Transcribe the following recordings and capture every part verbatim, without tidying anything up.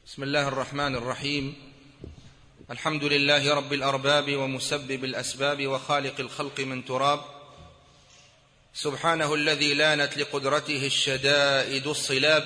بسم الله الرحمن الرحيم. الحمد لله رب الأرباب ومسبب الأسباب وخالق الخلق من تراب، سبحانه الذي لانت لقدرته الشدائد الصلاب،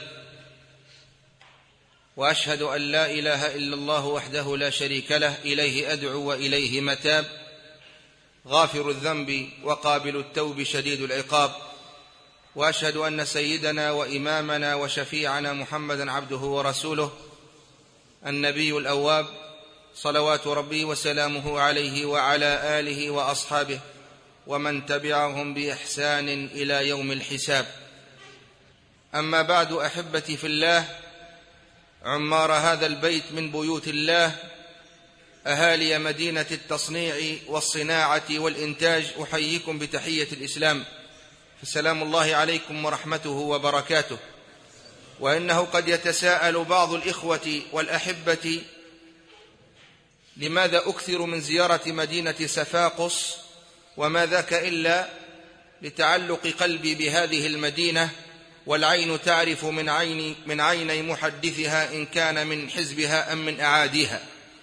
وأشهد أن لا إله إلا الله وحده لا شريك له، إليه أدعو وإليه متاب، غافر الذنب وقابل التوب شديد العقاب، وأشهد أن سيدنا وإمامنا وشفيعنا محمدا عبده ورسوله النبي الأواب، صلوات ربي وسلامه عليه وعلى آله وأصحابه ومن تبعهم بإحسان إلى يوم الحساب. أما بعد، أحبتي في الله، عمار هذا البيت من بيوت الله، أهالي مدينة التصنيع والصناعة والإنتاج، أحييكم بتحية الإسلام، فسلام الله عليكم ورحمته وبركاته. وإنه قد يتساءل بعض الإخوة والأحبة لماذا أكثر من زيارة مدينة صفاقس، وما ذاك إلا لتعلق قلبي بهذه المدينة، والعين تعرف من عين من عيني محدثها إن كان من حزبها أم من أعاديها.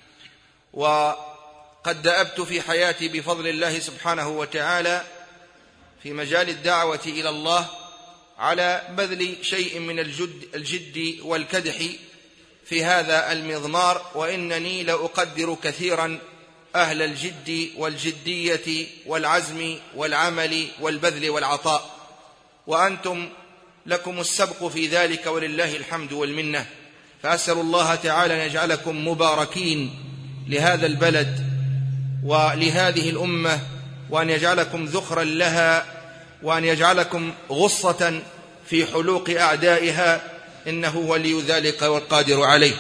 وقد دأبت في حياتي بفضل الله سبحانه وتعالى في مجال الدعوة إلى الله على بذل شيء من الجد, الجد والكدح في هذا المضمار، وإنني لأقدر كثيرا أهل الجد والجدية والعزم والعمل والبذل والعطاء، وأنتم لكم السبق في ذلك ولله الحمد والمنة. فأسأل الله تعالى أن يجعلكم مباركين لهذا البلد ولهذه الأمة، وأن يجعلكم ذخرا لها، وأن يجعلكم غصة في حلوق أعدائها، إنه ولي ذلك والقادر عليه.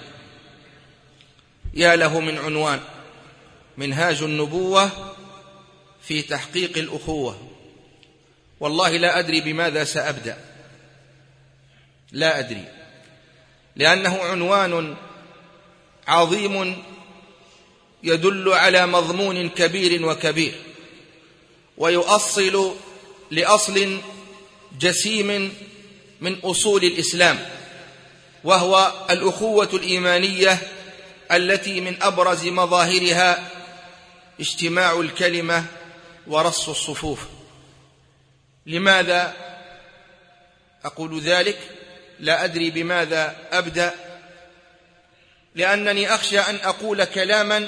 يا له من عنوان: منهاج النبوة في تحقيق الأخوة. والله لا أدري بماذا سأبدأ، لا أدري، لأنه عنوان عظيم يدل على مضمون كبير وكبير، ويؤصل لأصل جسيم من أصول الإسلام، وهو الأخوة الإيمانية التي من أبرز مظاهرها اجتماع الكلمة ورص الصفوف. لماذا أقول ذلك؟ لا أدري بماذا أبدأ، لأنني أخشى أن أقول كلاما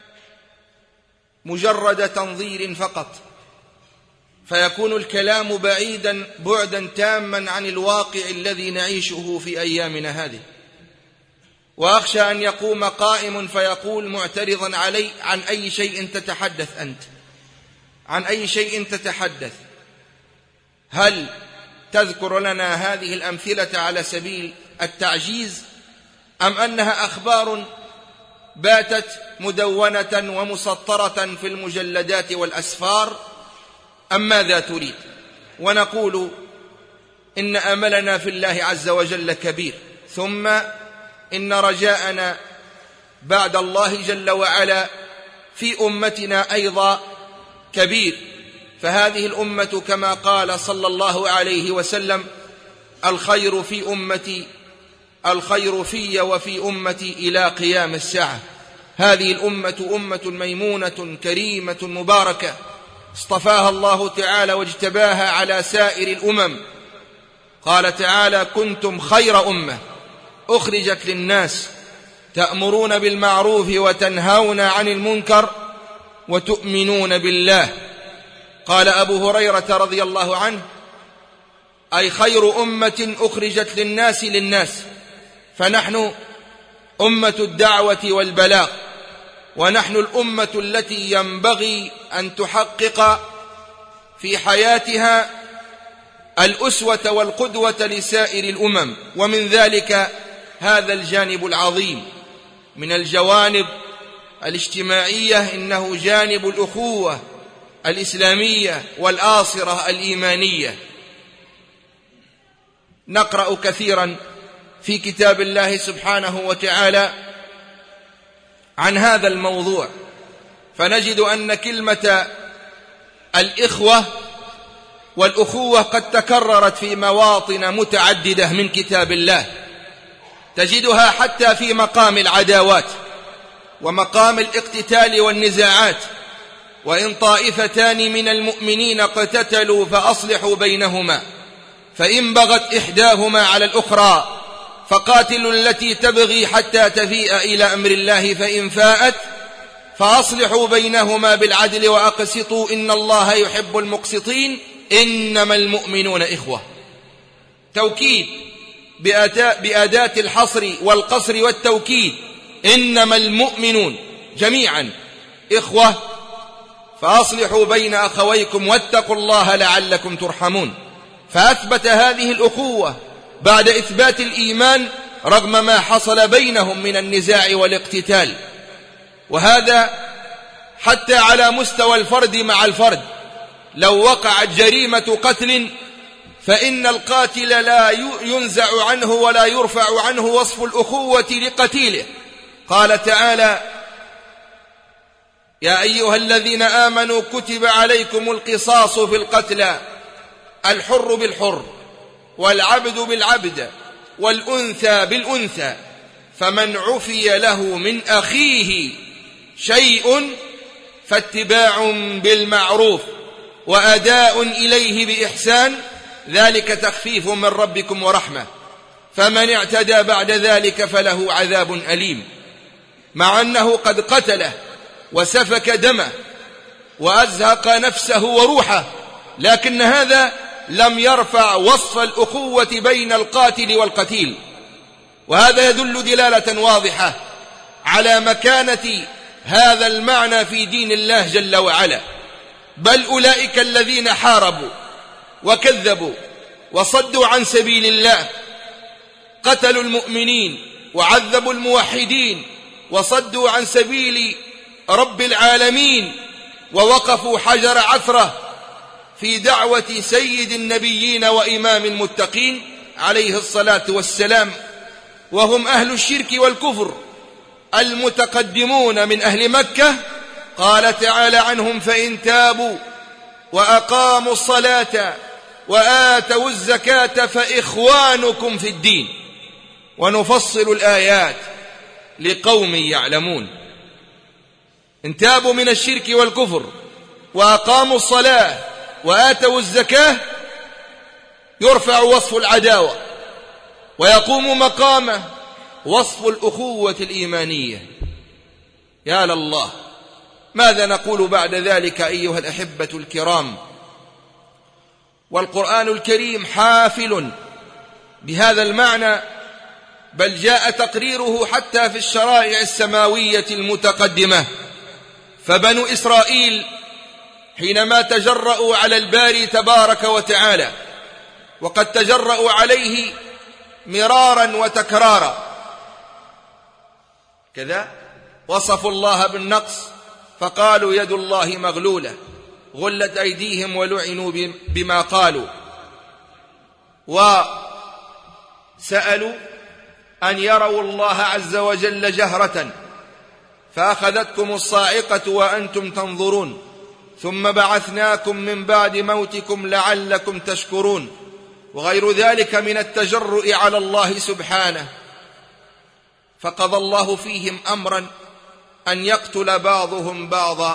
مجرد تنظير فقط، فيكون الكلام بعيدا بعدا تاما عن الواقع الذي نعيشه في أيامنا هذه. وأخشى أن يقوم قائم فيقول معترضا علي: عن أي شيء تتحدث أنت؟ عن أي شيء تتحدث؟ هل تذكر لنا هذه الأمثلة على سبيل التعجيز، أم أنها أخبار باتت مدونة ومسطرة في المجلدات والأسفار، أم ماذا تريد؟ ونقول إن أملنا في الله عز وجل كبير، ثم إن رجاءنا بعد الله جل وعلا في أمتنا أيضا كبير. فهذه الأمة كما قال صلى الله عليه وسلم: الخير في أمتي الخير في وفي أمتي إلى قيام الساعة. هذه الأمة أمة ميمونة كريمة مباركة، اصطفاها الله تعالى واجتباها على سائر الأمم. قال تعالى: كنتم خير أمة أخرجت للناس تأمرون بالمعروف وتنهون عن المنكر وتؤمنون بالله. قال أبو هريرة رضي الله عنه: أي خير أمة أخرجت للناس للناس. فنحن أمة الدعوة والبلاغ، ونحن الأمة التي ينبغي أن تحقق في حياتها الأسوة والقدوة لسائر الأمم. ومن ذلك هذا الجانب العظيم من الجوانب الاجتماعية، إنه جانب الأخوة الإسلامية والآصرة الإيمانية. نقرأ كثيرا في كتاب الله سبحانه وتعالى عن هذا الموضوع، فنجد أن كلمة الإخوة والأخوة قد تكررت في مواطن متعددة من كتاب الله، تجدها حتى في مقام العداوات ومقام الاقتتال والنزاعات. وإن طائفتان من المؤمنين اقتتلوا فأصلحوا بينهما، فإن بغت إحداهما على الأخرى فقاتلوا التي تبغي حتى تفيء إلى أمر الله، فإن فاءت فأصلحوا بينهما بالعدل وأقسطوا إن الله يحب المقسطين إنما المؤمنون إخوة. توكيد بأداة الحصر والقصر والتوكيد، إنما المؤمنون جميعا إخوة، فأصلحوا بين أخويكم واتقوا الله لعلكم ترحمون. فأثبت هذه الأخوة بعد إثبات الإيمان رغم ما حصل بينهم من النزاع والاقتتال، وهذا حتى على مستوى الفرد مع الفرد. لو وقعت جريمة قتل فإن القاتل لا ينزع عنه ولا يرفع عنه وصف الأخوة لقتيله. قال تعالى: يا أيها الذين آمنوا كتب عليكم القصاص في القتلى، الحر بالحر والعبد بالعبد والأنثى بالأنثى، فمن عفي له من أخيه شيء فاتباع بالمعروف وأداء إليه بإحسان، ذلك تخفيف من ربكم ورحمة، فمن اعتدى بعد ذلك فله عذاب أليم. مع أنه قد قتله وسفك دمه وأزهق نفسه وروحه، لكن هذا لم يرفع وصف الأخوة بين القاتل والقتيل. وهذا يدل دلالة واضحة على مكانة هذا المعنى في دين الله جل وعلا. بل أولئك الذين حاربوا وكذبوا وصدوا عن سبيل الله، قتلوا المؤمنين وعذبوا الموحدين وصدوا عن سبيل رب العالمين، ووقفوا حجر عثرة في دعوة سيد النبيين وإمام المتقين عليه الصلاة والسلام، وهم أهل الشرك والكفر المتقدمون من أهل مكة. قال تعالى عنهم: فإن تابوا وأقاموا الصلاة وآتوا الزكاة فإخوانكم في الدين. ونفصل الآيات لقوم يعلمون. إن تابوا من الشرك والكفر وأقاموا الصلاة وآتوا الزكاة يرفع وصف العداوة ويقوم مقامه وصف الأخوة الإيمانية. يا لله، ماذا نقول بعد ذلك أيها الأحبة الكرام؟ والقرآن الكريم حافل بهذا المعنى، بل جاء تقريره حتى في الشرائع السماوية المتقدمة. فبنو إسرائيل حينما تجرؤوا على الباري تبارك وتعالى، وقد تجرؤوا عليه مرارا وتكرارا، كذا وصفوا الله بالنقص فقالوا يد الله مغلولة غلت أيديهم ولعنوا بما قالوا، وسألوا أن يروا الله عز وجل جهرة فأخذتكم الصاعقة وأنتم تنظرون، ثم بعثناكم من بعد موتكم لعلكم تشكرون، وغير ذلك من التجرؤ على الله سبحانه. فقضى الله فيهم أمرا أن يقتل بعضهم بعضا،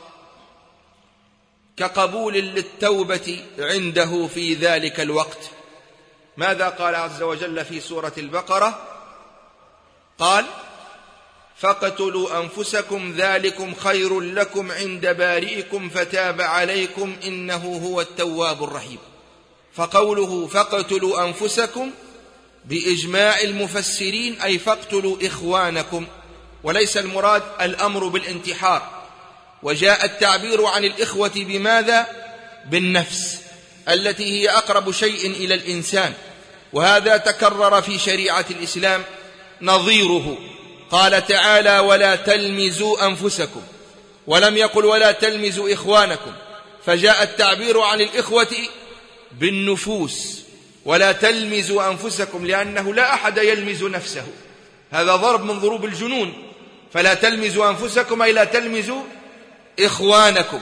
كقبول للتوبة عنده في ذلك الوقت. ماذا قال عز وجل في سورة البقرة؟ قال: فاقتلوا أنفسكم ذلكم خير لكم عند بارئكم فتاب عليكم إنه هو التواب الرحيم. فقوله فاقتلوا أنفسكم بإجماع المفسرين أي فاقتلوا إخوانكم، وليس المراد الأمر بالانتحار. وجاء التعبير عن الإخوة بماذا؟ بالنفس التي هي أقرب شيء إلى الإنسان، وهذا تكرر في شريعة الإسلام نظيره. قال تعالى: ولا تلمزوا أنفسكم، ولم يقل ولا تلمزوا إخوانكم، فجاء التعبير عن الإخوة بالنفوس. ولا تلمزوا أنفسكم لأنه لا أحد يلمز نفسه، هذا ضرب من ضروب الجنون. فلا تلمزوا أنفسكم أي لا تلمزوا إخوانكم.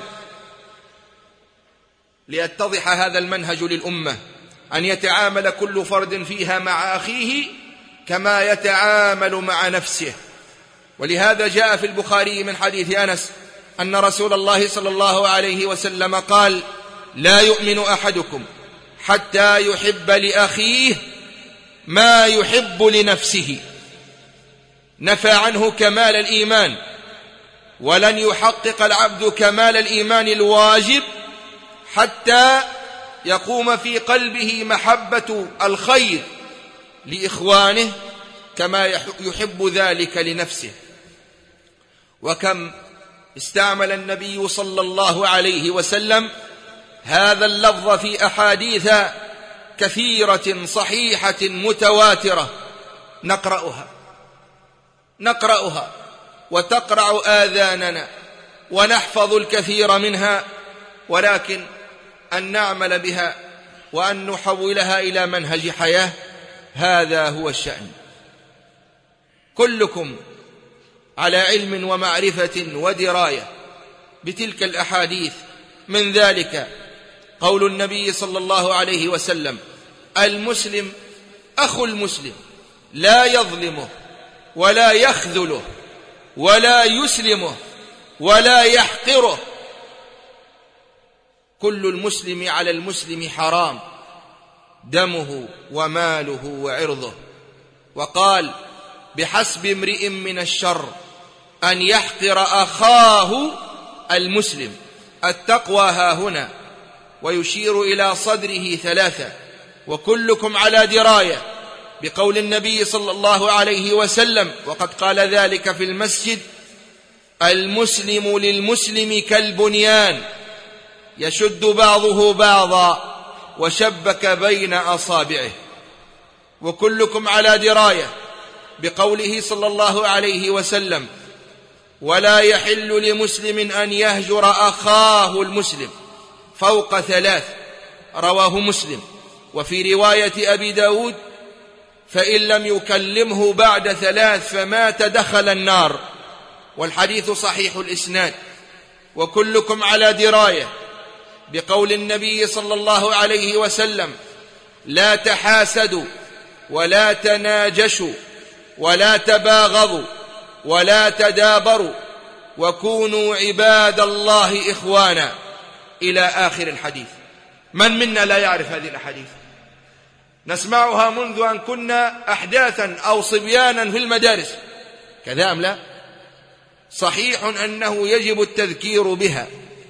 ليتضح هذا المنهج للأمة، أن يتعامل كل فرد فيها مع أخيه كما يتعامل مع نفسه. ولهذا جاء في البخاري من حديث أنس أن رسول الله صلى الله عليه وسلم قال: لا يؤمن أحدكم حتى يحب لأخيه ما يحب لنفسه. نفى عنه كمال الإيمان، ولن يحقق العبد كمال الإيمان الواجب حتى يقوم في قلبه محبة الخير لإخوانه كما يحب ذلك لنفسه. وكم استعمل النبي صلى الله عليه وسلم هذا اللفظ في أحاديث كثيرة صحيحة متواترة نقرأها نقرأها وتقرع آذاننا ونحفظ الكثير منها، ولكن أن نعمل بها وأن نحولها إلى منهج حياة، هذا هو الشأن. كلكم على علم ومعرفة ودراية بتلك الأحاديث. من ذلك قول النبي صلى الله عليه وسلم: المسلم أخو المسلم لا يظلمه ولا يخذله ولا يسلمه ولا يحقره. كل المسلم على المسلم حرام، دمه وماله وعرضه. وقال: بحسب امرئ من الشر أن يحقر أخاه المسلم. التقوى ها هنا، ويشير إلى صدره ثلاثة. وكلكم على دراية بقول النبي صلى الله عليه وسلم، وقد قال ذلك في المسجد: المسلم للمسلم كالبنيان يشد بعضه بعضا وشبك بين أصابعه. وكلكم على دراية بقوله صلى الله عليه وسلم: ولا يحل لمسلم أن يهجر أخاه المسلم فوق ثلاث، رواه مسلم. وفي رواية أبي داود: فإن لم يكلمه بعد ثلاث فمات دخل النار. والحديث صحيح الإسناد. وكلكم على دراية بقول النبي صلى الله عليه وسلم: لا تحاسدوا ولا تناجشوا ولا تباغضوا ولا تدابروا وكونوا عباد الله إخوانا، إلى آخر الحديث. من منا لا يعرف هذه الأحاديث؟ نسمعها منذ أن كنا أحداثا أو صبيانا في المدارس، كذا أم لا؟ صحيح أنه يجب التذكير بها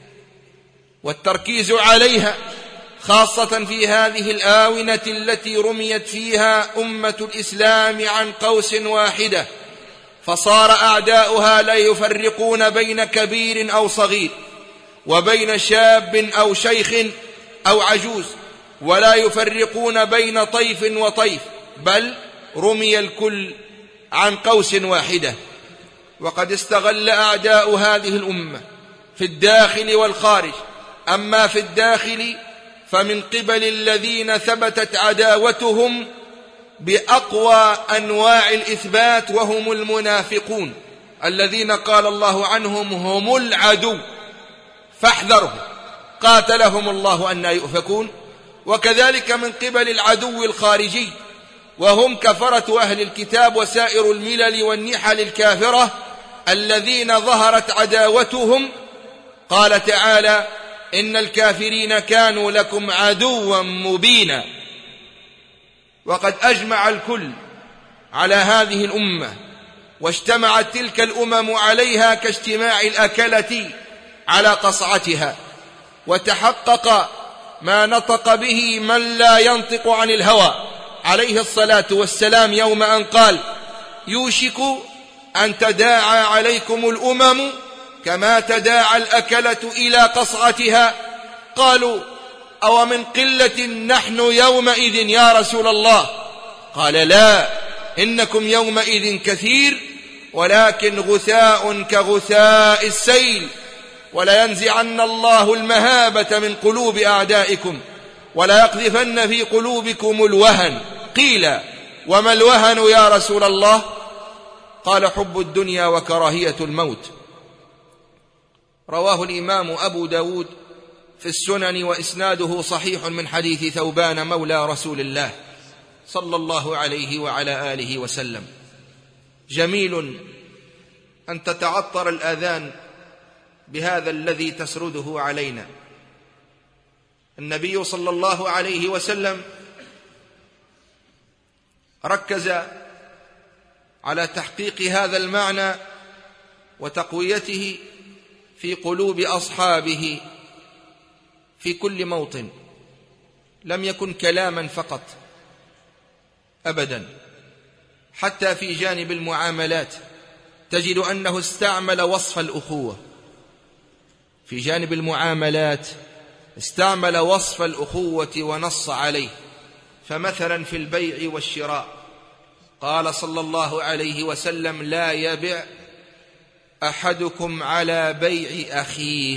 والتركيز عليها، خاصة في هذه الآونة التي رميت فيها أمة الإسلام عن قوس واحدة، فصار أعداؤها لا يفرقون بين كبير أو صغير، وبين شاب أو شيخ أو عجوز، ولا يفرقون بين طيف وطيف، بل رمي الكل عن قوس واحدة. وقد استغل أعداء هذه الأمة في الداخل والخارج. أما في الداخل فمن قبل الذين ثبتت عداوتهم بأقوى أنواع الإثبات، وهم المنافقون الذين قال الله عنهم: هم العدو فاحذرهم قاتلهم الله أن يؤفكون. وكذلك من قبل العدو الخارجي، وهم كفرة أهل الكتاب وسائر الملل والنحل الكافرة الذين ظهرت عداوتهم. قال تعالى: إن الكافرين كانوا لكم عدوا مبينا. وقد أجمع الكل على هذه الأمة، واجتمعت تلك الأمم عليها كاجتماع الأكلة على قصعتها. وتحقق ما نطق به من لا ينطق عن الهوى عليه الصلاة والسلام يوم أن قال: يوشك أن تداعى عليكم الأمم كما تداعى الأكلة إلى قصعتها. قالوا: أو من قلة نحن يومئذ يا رسول الله؟ قال: لا، إنكم يومئذ كثير، ولكن غثاء كغثاء السيل، ولينزعن الله المهابة من قلوب أعدائكم ولا يقذفن في قلوبكم الوهن. قيل: وما الوهن يا رسول الله؟ قال: حب الدنيا وكراهية الموت. رواه الإمام أبو داود في السنن، وإسناده صحيح من حديث ثوبان مولى رسول الله. صلى الله عليه وعلى آله وسلم. جميل أن تتعطر الآذان بهذا الذي تسرده علينا. النبي صلى الله عليه وسلم ركز على تحقيق هذا المعنى وتقويته في قلوب أصحابه في كل موطن، لم يكن كلاما فقط أبدا. حتى في جانب المعاملات تجد أنه استعمل وصف الأخوة. في جانب المعاملات استعمل وصف الأخوة ونص عليه. فمثلا في البيع والشراء قال صلى الله عليه وسلم: لا يبع أحدكم على بيع أخيه،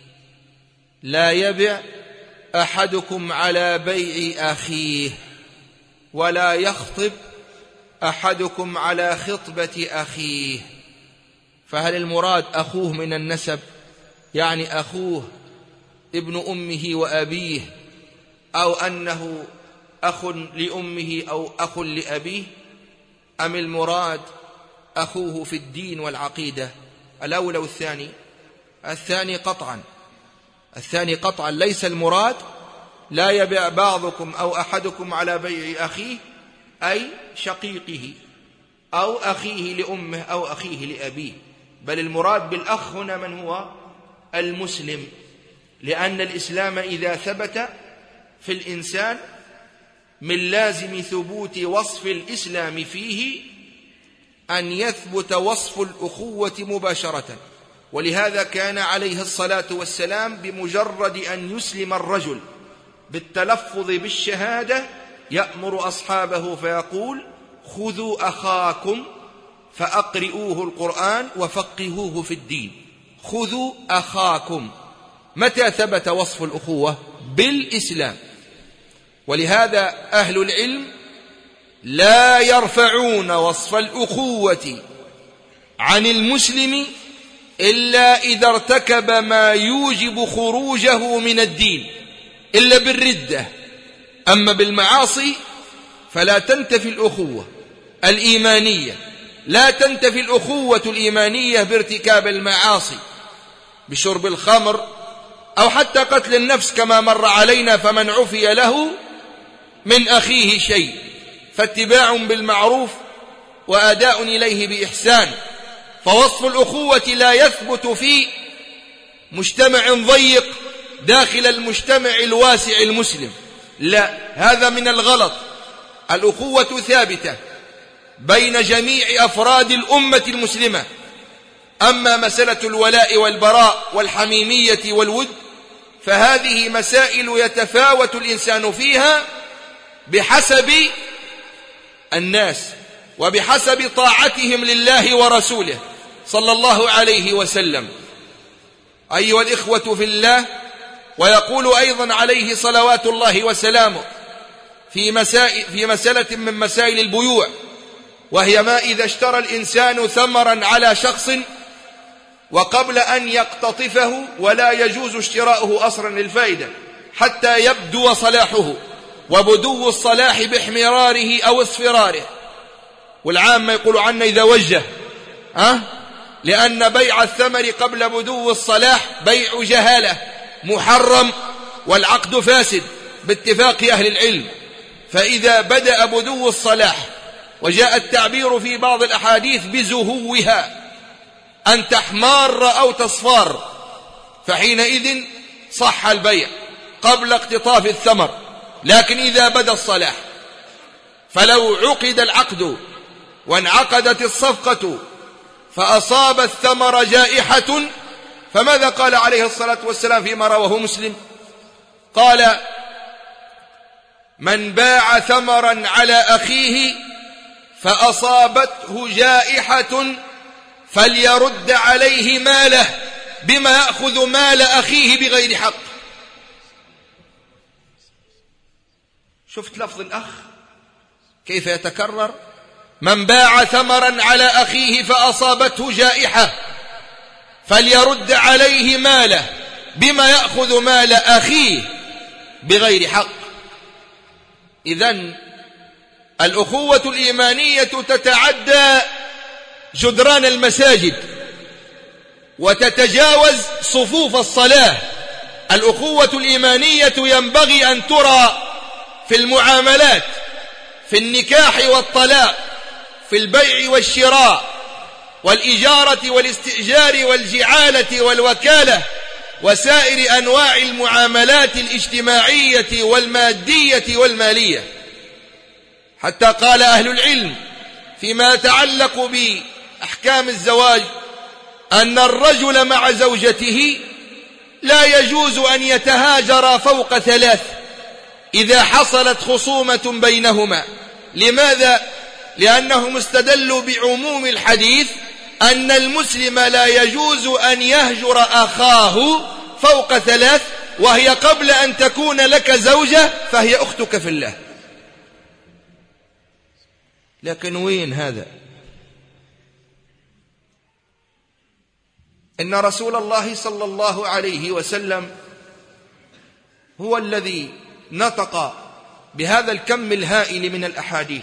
لا يبع أحدكم على بيع أخيه، ولا يخطب أحدكم على خطبة أخيه. فهل المراد أخوه من النسب، يعني أخوه ابن أمه وأبيه، أو أنه أخ لأمه أو أخ لأبيه، أم المراد أخوه في الدين والعقيدة؟ الأول والثاني؟ الثاني قطعا، الثاني قطعا. ليس المراد لا يبيع بعضكم أو أحدكم على بيع أخيه أي شقيقه أو أخيه لأمه أو أخيه لأبيه، بل المراد بالأخ هنا من هو المسلم، لأن الإسلام إذا ثبت في الإنسان من لازم ثبوت وصف الإسلام فيه أن يثبت وصف الأخوة مباشرة. ولهذا كان عليه الصلاة والسلام بمجرد أن يسلم الرجل بالتلفظ بالشهادة يأمر أصحابه فيقول: خذوا أخاكم فأقرئوه القرآن وفقهوه في الدين. خذوا أخاكم. متى ثبت وصف الأخوة؟ بالإسلام. ولهذا أهل العلم لا يرفعون وصف الأخوة عن المسلم إلا إذا ارتكب ما يوجب خروجه من الدين، إلا بالردة. أما بالمعاصي فلا تنتفي الأخوة الإيمانية، لا تنتفي الأخوة الإيمانية بارتكاب المعاصي، بشرب الخمر أو حتى قتل النفس كما مر علينا. فمن عفي له من أخيه شيء فاتباع بالمعروف وأداء إليه بإحسان. فوصف الأخوة لا يثبت في مجتمع ضيق داخل المجتمع الواسع المسلم، لا، هذا من الغلط. الأخوة ثابتة بين جميع أفراد الأمة المسلمة. أما مسألة الولاء والبراء والحميمية والود فهذه مسائل يتفاوت الإنسان فيها بحسب الناس وبحسب طاعتهم لله ورسوله صلى الله عليه وسلم. أيها الإخوة في الله، ويقول أيضا عليه صلوات الله وسلامه في, مسائل في مسألة من مسائل البيوع، وهي ما إذا اشترى الإنسان ثمرا على شخص وقبل أن يقتطفه، ولا يجوز اشتراؤه أصلا للفائدة حتى يبدو صلاحه، وبدو الصلاح باحمراره أو اصفراره. والعامة يقول عنا إذا وجه أه؟ لأن بيع الثمر قبل بدو الصلاح بيع جهالة محرم والعقد فاسد باتفاق أهل العلم. فإذا بدأ بدو الصلاح، وجاء التعبير في بعض الأحاديث بزهوها أن تحمار أو تصفار، فحينئذ صح البيع قبل اقتطاف الثمر. لكن إذا بدا الصلاح، فلو عقد العقد وانعقدت الصفقة فأصاب الثمر جائحة، فماذا قال عليه الصلاة والسلام فيما رواه مسلم؟ قال: من باع ثمرا على أخيه فأصابته جائحة فليرد عليه ماله بما يأخذ مال أخيه بغير حق. شفت لفظ الأخ كيف يتكرر؟ من باع ثمرا على أخيه فأصابته جائحة فليرد عليه ماله بما يأخذ مال أخيه بغير حق. إذن الأخوة الإيمانية تتعدى جدران المساجد وتتجاوز صفوف الصلاة. الأخوة الإيمانية ينبغي أن ترى في المعاملات، في النكاح والطلاق، في البيع والشراء والإجارة والاستئجار والجعالة والوكالة وسائر أنواع المعاملات الاجتماعية والمادية والمالية. حتى قال أهل العلم فيما يتعلق بأحكام الزواج أن الرجل مع زوجته لا يجوز أن يتهاجر فوق ثلاث إذا حصلت خصومة بينهما. لماذا؟ لأنهم استدلوا بعموم الحديث أن المسلم لا يجوز أن يهجر أخاه فوق ثلاث، وهي قبل أن تكون لك زوجة فهي أختك في الله. لكن وين هذا؟ إن رسول الله صلى الله عليه وسلم هو الذي نطق بهذا الكم الهائل من الأحاديث،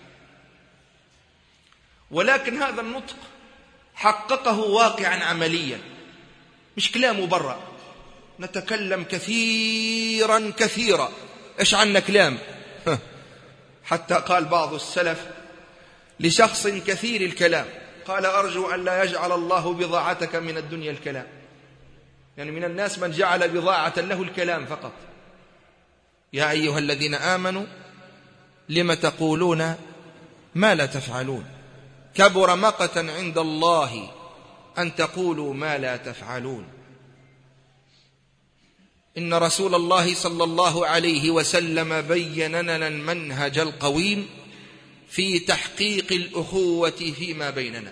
ولكن هذا النطق حققه واقعا عمليا، مش كلام برا. نتكلم كثيرا كثيرا، إيش عنا كلام؟ حتى قال بعض السلف لشخص كثير الكلام، قال أرجو أن لا يجعل الله بضاعتك من الدنيا الكلام. يعني من الناس من جعل بضاعة له الكلام فقط. يا أيها الذين آمنوا لم تقولون ما لا تفعلون كبر مقتا عند الله أن تقولوا ما لا تفعلون. إن رسول الله صلى الله عليه وسلم بين لنا المنهج القويم في تحقيق الأخوة فيما بيننا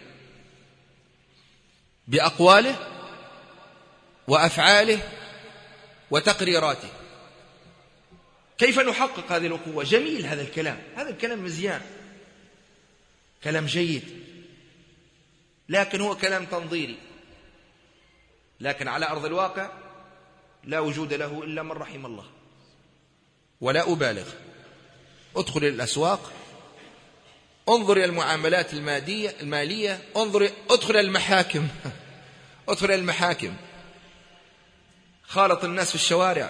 بأقواله وأفعاله وتقريراته. كيف نحقق هذه الأخوة؟ جميل هذا الكلام، هذا الكلام مزيان، كلام جيد، لكن هو كلام تنظيري، لكن على أرض الواقع لا وجود له إلا من رحم الله. ولا أبالغ، ادخل إلى الأسواق، انظر إلى المعاملات المادية المالية، انظر ادخل المحاكم ادخل المحاكم، خالط الناس في الشوارع،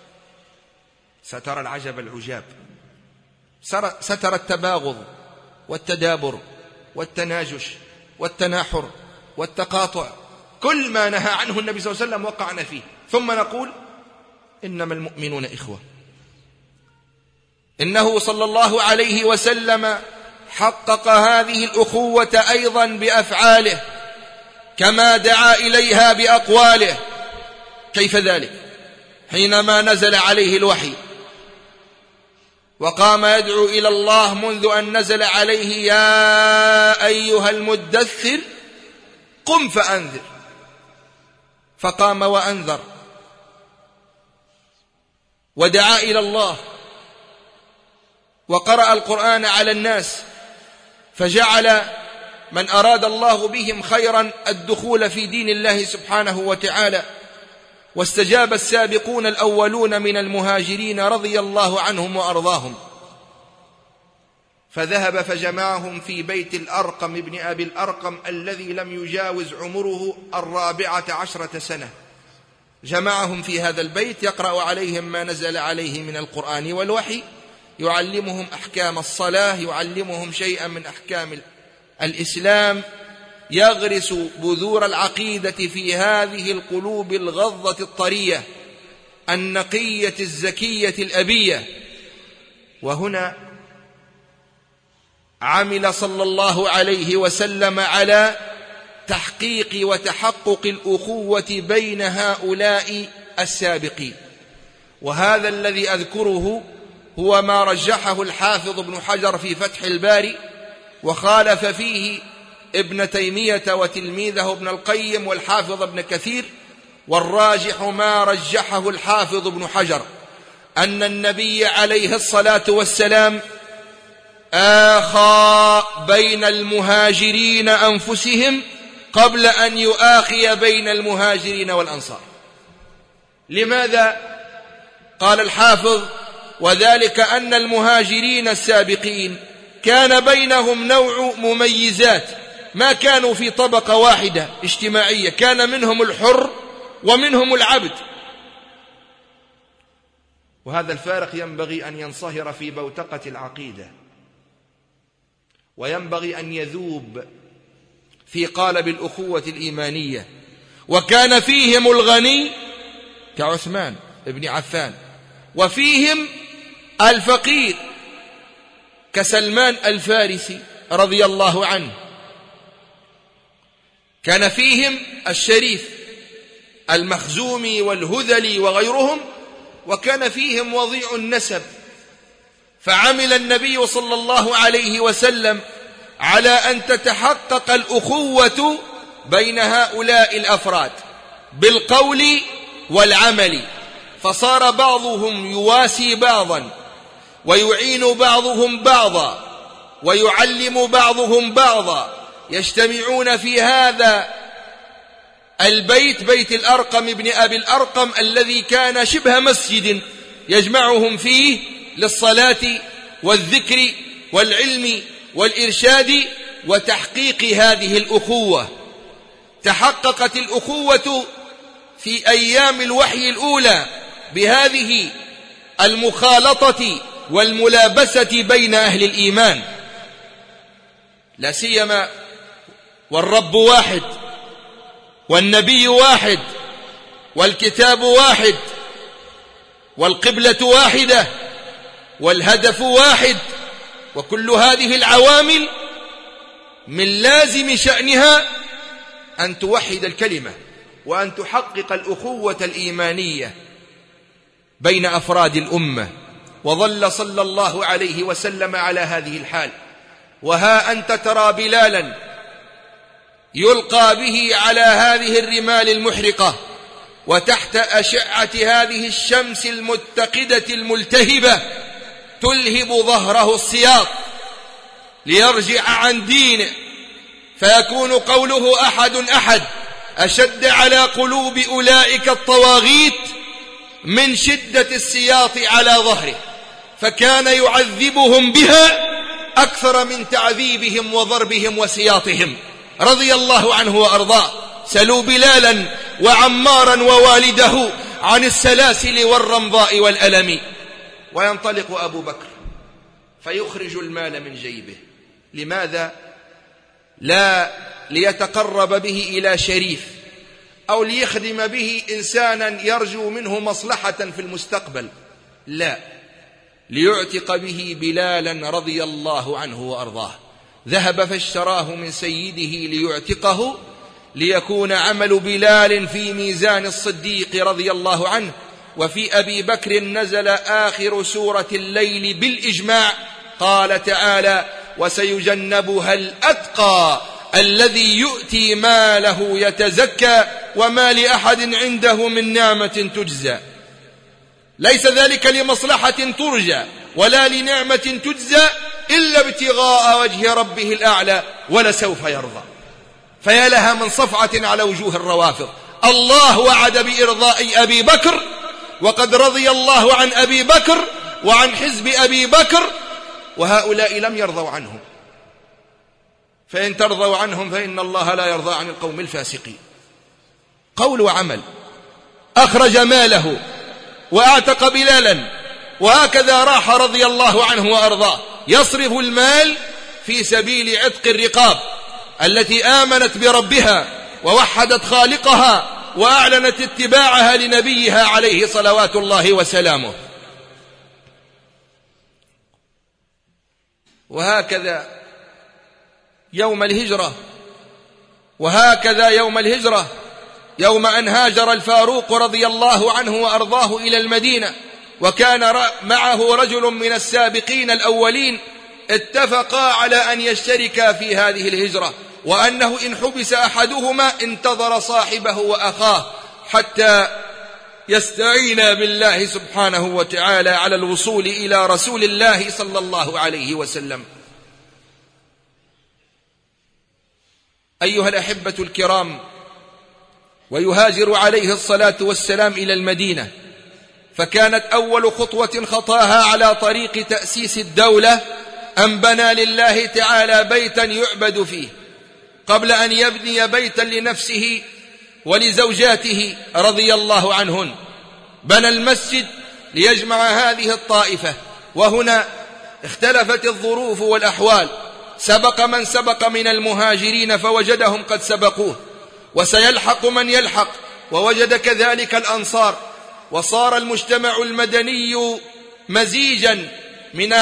سترى العجب العجاب، سترى التباغض والتدابر والتناجش والتناحر والتقاطع، كل ما نهى عنه النبي صلى الله عليه وسلم وقعنا فيه. ثم نقول إنما المؤمنون إخوة. إنه صلى الله عليه وسلم حقق هذه الأخوة أيضا بأفعاله كما دعا إليها بأقواله. كيف ذلك؟ حينما نزل عليه الوحي وقام يدعو إلى الله منذ أن نزل عليه يا أيها المدثر قم فأنذر، فقام وأنذر ودعا إلى الله وقرأ القرآن على الناس، فجعل من أراد الله بهم خيرا الدخول في دين الله سبحانه وتعالى. واستجاب السابقون الأولون من المهاجرين رضي الله عنهم وأرضاهم، فذهب فجمعهم في بيت الأرقم ابن أبي الأرقم الذي لم يجاوز عمره الرابعة عشرة سنة. جمعهم في هذا البيت يقرأ عليهم ما نزل عليه من القرآن والوحي، يعلمهم أحكام الصلاة، يعلمهم شيئا من أحكام الإسلام، يغرس بذور العقيدة في هذه القلوب الغضة الطرية النقية الزكية الأبية. وهنا عمل صلى الله عليه وسلم على تحقيق وتحقق الأخوة بين هؤلاء السابقين. وهذا الذي أذكره هو ما رجحه الحافظ ابن حجر في فتح الباري، وخالف فيه ابن تيمية وتلميذه ابن القيم والحافظ ابن كثير. والراجح ما رجحه الحافظ ابن حجر أن النبي عليه الصلاة والسلام آخى بين المهاجرين أنفسهم قبل أن يؤاخي بين المهاجرين والأنصار. لماذا؟ قال الحافظ وذلك أن المهاجرين السابقين كان بينهم نوع مميزات، ما كانوا في طبقة واحدة اجتماعية، كان منهم الحر ومنهم العبد. وهذا الفارق ينبغي أن ينصهر في بوتقة العقيدة، وينبغي أن يذوب في قالب الأخوة الإيمانية. وكان فيهم الغني كعثمان بن عفان، وفيهم الفقير كسلمان الفارسي رضي الله عنه. كان فيهم الشريف المخزومي والهذلي وغيرهم، وكان فيهم وضيع النسب. فعمل النبي صلى الله عليه وسلم على أن تتحقق الأخوة بين هؤلاء الأفراد بالقول والعمل، فصار بعضهم يواسي بعضا، ويعين بعضهم بعضا، ويعلم بعضهم بعضا، يجتمعون في هذا البيت، بيت الأرقم ابن أبي الأرقم، الذي كان شبه مسجد يجمعهم فيه للصلاة والذكر والعلم والإرشاد وتحقيق هذه الأخوة. تحققت الأخوة في أيام الوحي الأولى بهذه المخالطة والملابسة بين أهل الإيمان، لا سيما والرب واحد، والنبي واحد، والكتاب واحد، والقبلة واحدة، والهدف واحد. وكل هذه العوامل من لازم شأنها أن توحد الكلمة، وأن تحقق الأخوة الإيمانية بين أفراد الأمة. وظل صلى الله عليه وسلم على هذه الحال. وها أنت ترى بلالا يلقى به على هذه الرمال المحرقة، وتحت أشعة هذه الشمس المتقدة الملتهبة تلهب ظهره السياط ليرجع عن دينه، فيكون قوله أحد أحد أشد على قلوب أولئك الطواغيت من شدة السياط على ظهره، فكان يعذبهم بها أكثر من تعذيبهم وضربهم وسياطهم رضي الله عنه وأرضاه. سلوا بلالا وعمارا ووالده عن السلاسل والرمضاء والألم. وينطلق أبو بكر فيخرج المال من جيبه. لماذا؟ لا ليتقرب به إلى شريف أو ليخدم به إنسانا يرجو منه مصلحة في المستقبل، لا، ليعتق به بلالا رضي الله عنه وأرضاه. ذهب فاشتراه من سيده ليعتقه، ليكون عمل بلال في ميزان الصديق رضي الله عنه. وفي أبي بكر نزل آخر سورة الليل بالإجماع، قال تعالى: وسيجنبها الأتقى الذي يؤتي ماله يتزكى وما لأحد عنده من نعمة تجزى. ليس ذلك لمصلحة ترجى ولا لنعمة تجزى إلا ابتغاء وجه ربه الأعلى ولسوف يرضى. فيا لها من صفعة على وجوه الروافض. الله وعد بإرضاء أبي بكر، وقد رضي الله عن أبي بكر وعن حزب أبي بكر، وهؤلاء لم يرضوا عنهم. فإن ترضوا عنهم فإن الله لا يرضى عن القوم الفاسقين. قول وعمل. أخرج ماله وأعتق بلالا، وهكذا راح رضي الله عنه وأرضاه يصرف المال في سبيل عتق الرقاب التي آمنت بربها ووحدت خالقها وأعلنت اتباعها لنبيها عليه صلوات الله وسلامه. وهكذا يوم الهجرة وهكذا يوم الهجرة يوم أن هاجر الفاروق رضي الله عنه وأرضاه إلى المدينة، وكان معه رجل من السابقين الأولين، اتفقا على أن يشتركا في هذه الهجرة، وأنه إن حبس أحدهما انتظر صاحبه وأخاه حتى يستعينا بالله سبحانه وتعالى على الوصول إلى رسول الله صلى الله عليه وسلم. أيها الأحبة الكرام، ويهاجر عليه الصلاة والسلام إلى المدينة، فكانت أول خطوة خطاها على طريق تأسيس الدولة أن بنى لله تعالى بيتا يعبد فيه قبل أن يبني بيتا لنفسه ولزوجاته رضي الله عنهن. بنى المسجد ليجمع هذه الطائفة، وهنا اختلفت الظروف والأحوال. سبق من سبق من المهاجرين فوجدهم قد سبقوه، وسيلحق من يلحق، ووجد كذلك الأنصار، وصار المجتمع المدني مزيجا من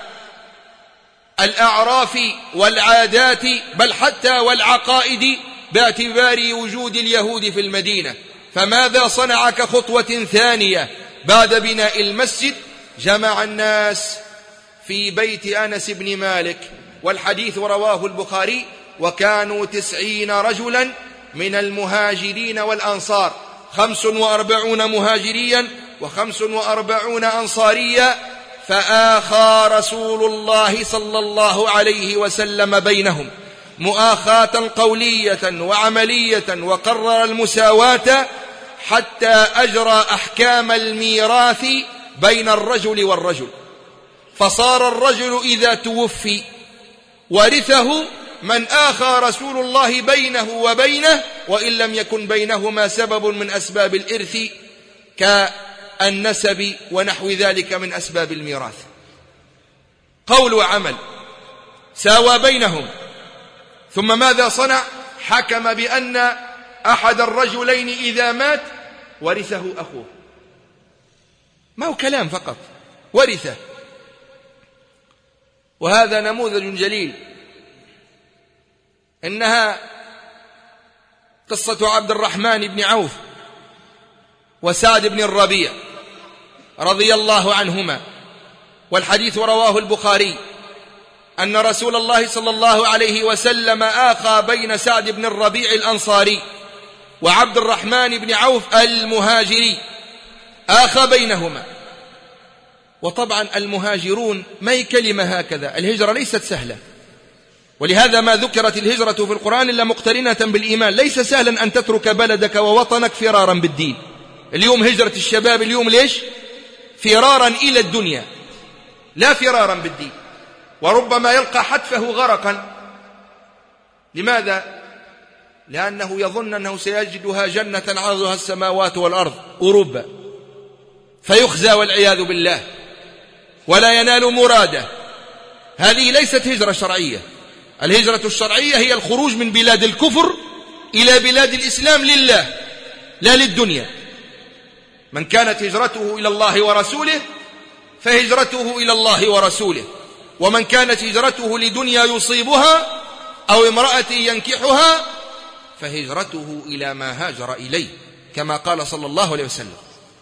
الأعراف والعادات بل حتى والعقائد باعتبار وجود اليهود في المدينة. فماذا صنع كخطوة ثانية بعد بناء المسجد؟ جمع الناس في بيت أنس بن مالك، والحديث رواه البخاري، وكانوا تسعين رجلا من المهاجرين والأنصار، خمس وأربعون مهاجريا وخمس وأربعون أنصاريا. فآخى رسول الله صلى الله عليه وسلم بينهم مؤاخاة قولية وعملية، وقرر المساواة حتى أجرى أحكام الميراث بين الرجل والرجل. فصار الرجل إذا توفي ورثه من آخى رسول الله بينه وبينه، وإن لم يكن بينهما سبب من أسباب الإرث كالنسب ونحو ذلك من أسباب الميراث. قول وعمل، ساوى بينهم. ثم ماذا صنع؟ حكم بأن أحد الرجلين إذا مات ورثه أخوه. ما هو كلام فقط، ورثه. وهذا نموذج جليل. إنها قصة عبد الرحمن بن عوف وسعد بن الربيع رضي الله عنهما، والحديث رواه البخاري أن رسول الله صلى الله عليه وسلم آخى بين سعد بن الربيع الأنصاري وعبد الرحمن بن عوف المهاجري، آخى بينهما. وطبعا المهاجرون ما هي كلمة هكذا، الهجرة ليست سهلة، ولهذا ما ذكرت الهجرة في القرآن إلا مقترنة بالإيمان. ليس سهلا أن تترك بلدك ووطنك فرارا بالدين. اليوم هجرة الشباب اليوم ليش؟ فرارا إلى الدنيا لا فرارا بالدين، وربما يلقى حتفه غرقا. لماذا؟ لأنه يظن أنه سيجدها جنة عرضها السماوات والأرض، أوروبا، فيخزى والعياذ بالله ولا ينال مراده. هذه ليست هجرة شرعية. الهجرة الشرعية هي الخروج من بلاد الكفر إلى بلاد الإسلام لله لا للدنيا. من كانت هجرته إلى الله ورسوله فهجرته إلى الله ورسوله، ومن كانت هجرته لدنيا يصيبها أو امرأة ينكحها فهجرته إلى ما هاجر إليه، كما قال صلى الله عليه وسلم.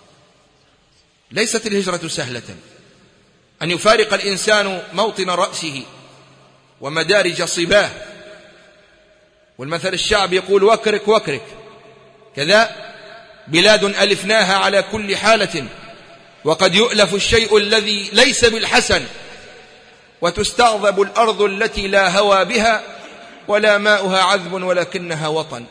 ليست الهجرة سهلة، أن يفارق الإنسان موطن رأسه ومدارج صباه. والمثل الشعب يقول وكرك وكرك، كذا بلاد ألفناها على كل حالة، وقد يؤلف الشيء الذي ليس بالحسن، وتستعذب الأرض التي لا هوى بها ولا ماؤها عذب ولكنها وطن.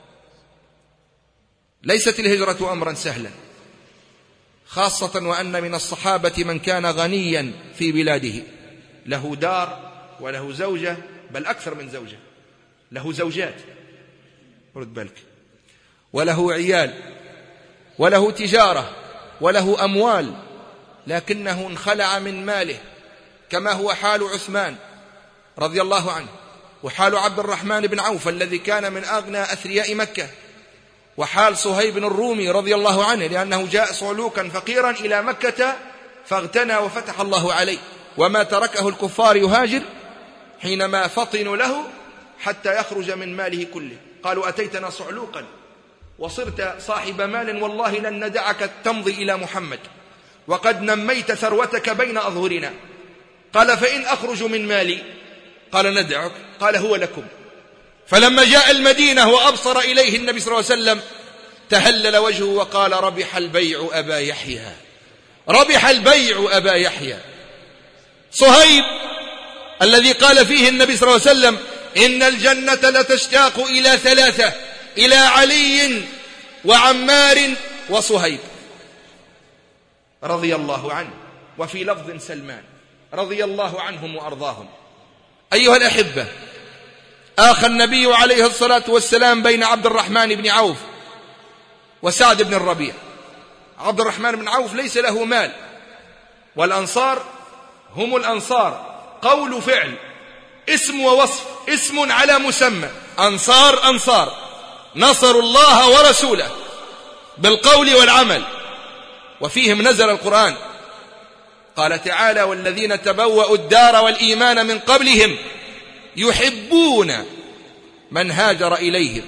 ليست الهجرة أمرا سهلا، خاصة وأن من الصحابة من كان غنيا في بلاده، له دار وله زوجة، بل أكثر من زوجة، له زوجات، رد بالك، وله عيال، وله تجارة، وله أموال، لكنه انخلع من ماله، كما هو حال عثمان رضي الله عنه، وحال عبد الرحمن بن عوف الذي كان من أغنى أثرياء مكة، وحال صهيب بن الرومي رضي الله عنه، لأنه جاء صعلوكا فقيرا إلى مكة فاغتنى وفتح الله عليه، وما تركه الكفار يهاجر حينما فطنوا له حتى يخرج من ماله كله. قالوا أتيتنا صعلوقا وصرت صاحب مال، والله لن ندعك تمضي إلى محمد، وقد نميت ثروتك بين أظهرنا. قال فإن أخرج من مالي؟ قال ندعك. قال هو لكم. فلما جاء المدينة وأبصر إليه النبي صلى الله عليه وسلم تهلل وجهه وقال ربح البيع أبا يحيى، ربح البيع أبا يحيى. صهيب الذي قال فيه النبي صلى الله عليه وسلم إن الجنة لتشتاق إلى ثلاثة، إلى علي وعمار وصهيب رضي الله عنه، وفي لفظ سلمان. رضي الله عنهم وأرضاهم. أيها الأحبة، آخى النبي عليه الصلاة والسلام بين عبد الرحمن بن عوف وسعد بن الربيع. عبد الرحمن بن عوف ليس له مال، والأنصار هم الأنصار، قول فعل، اسم ووصف، اسم على مسمى، أنصار أنصار، نصروا الله ورسوله بالقول والعمل، وفيهم نزل القرآن. قال تعالى: والذين تبوأوا الدار والإيمان من قبلهم يحبون من هاجر إليهم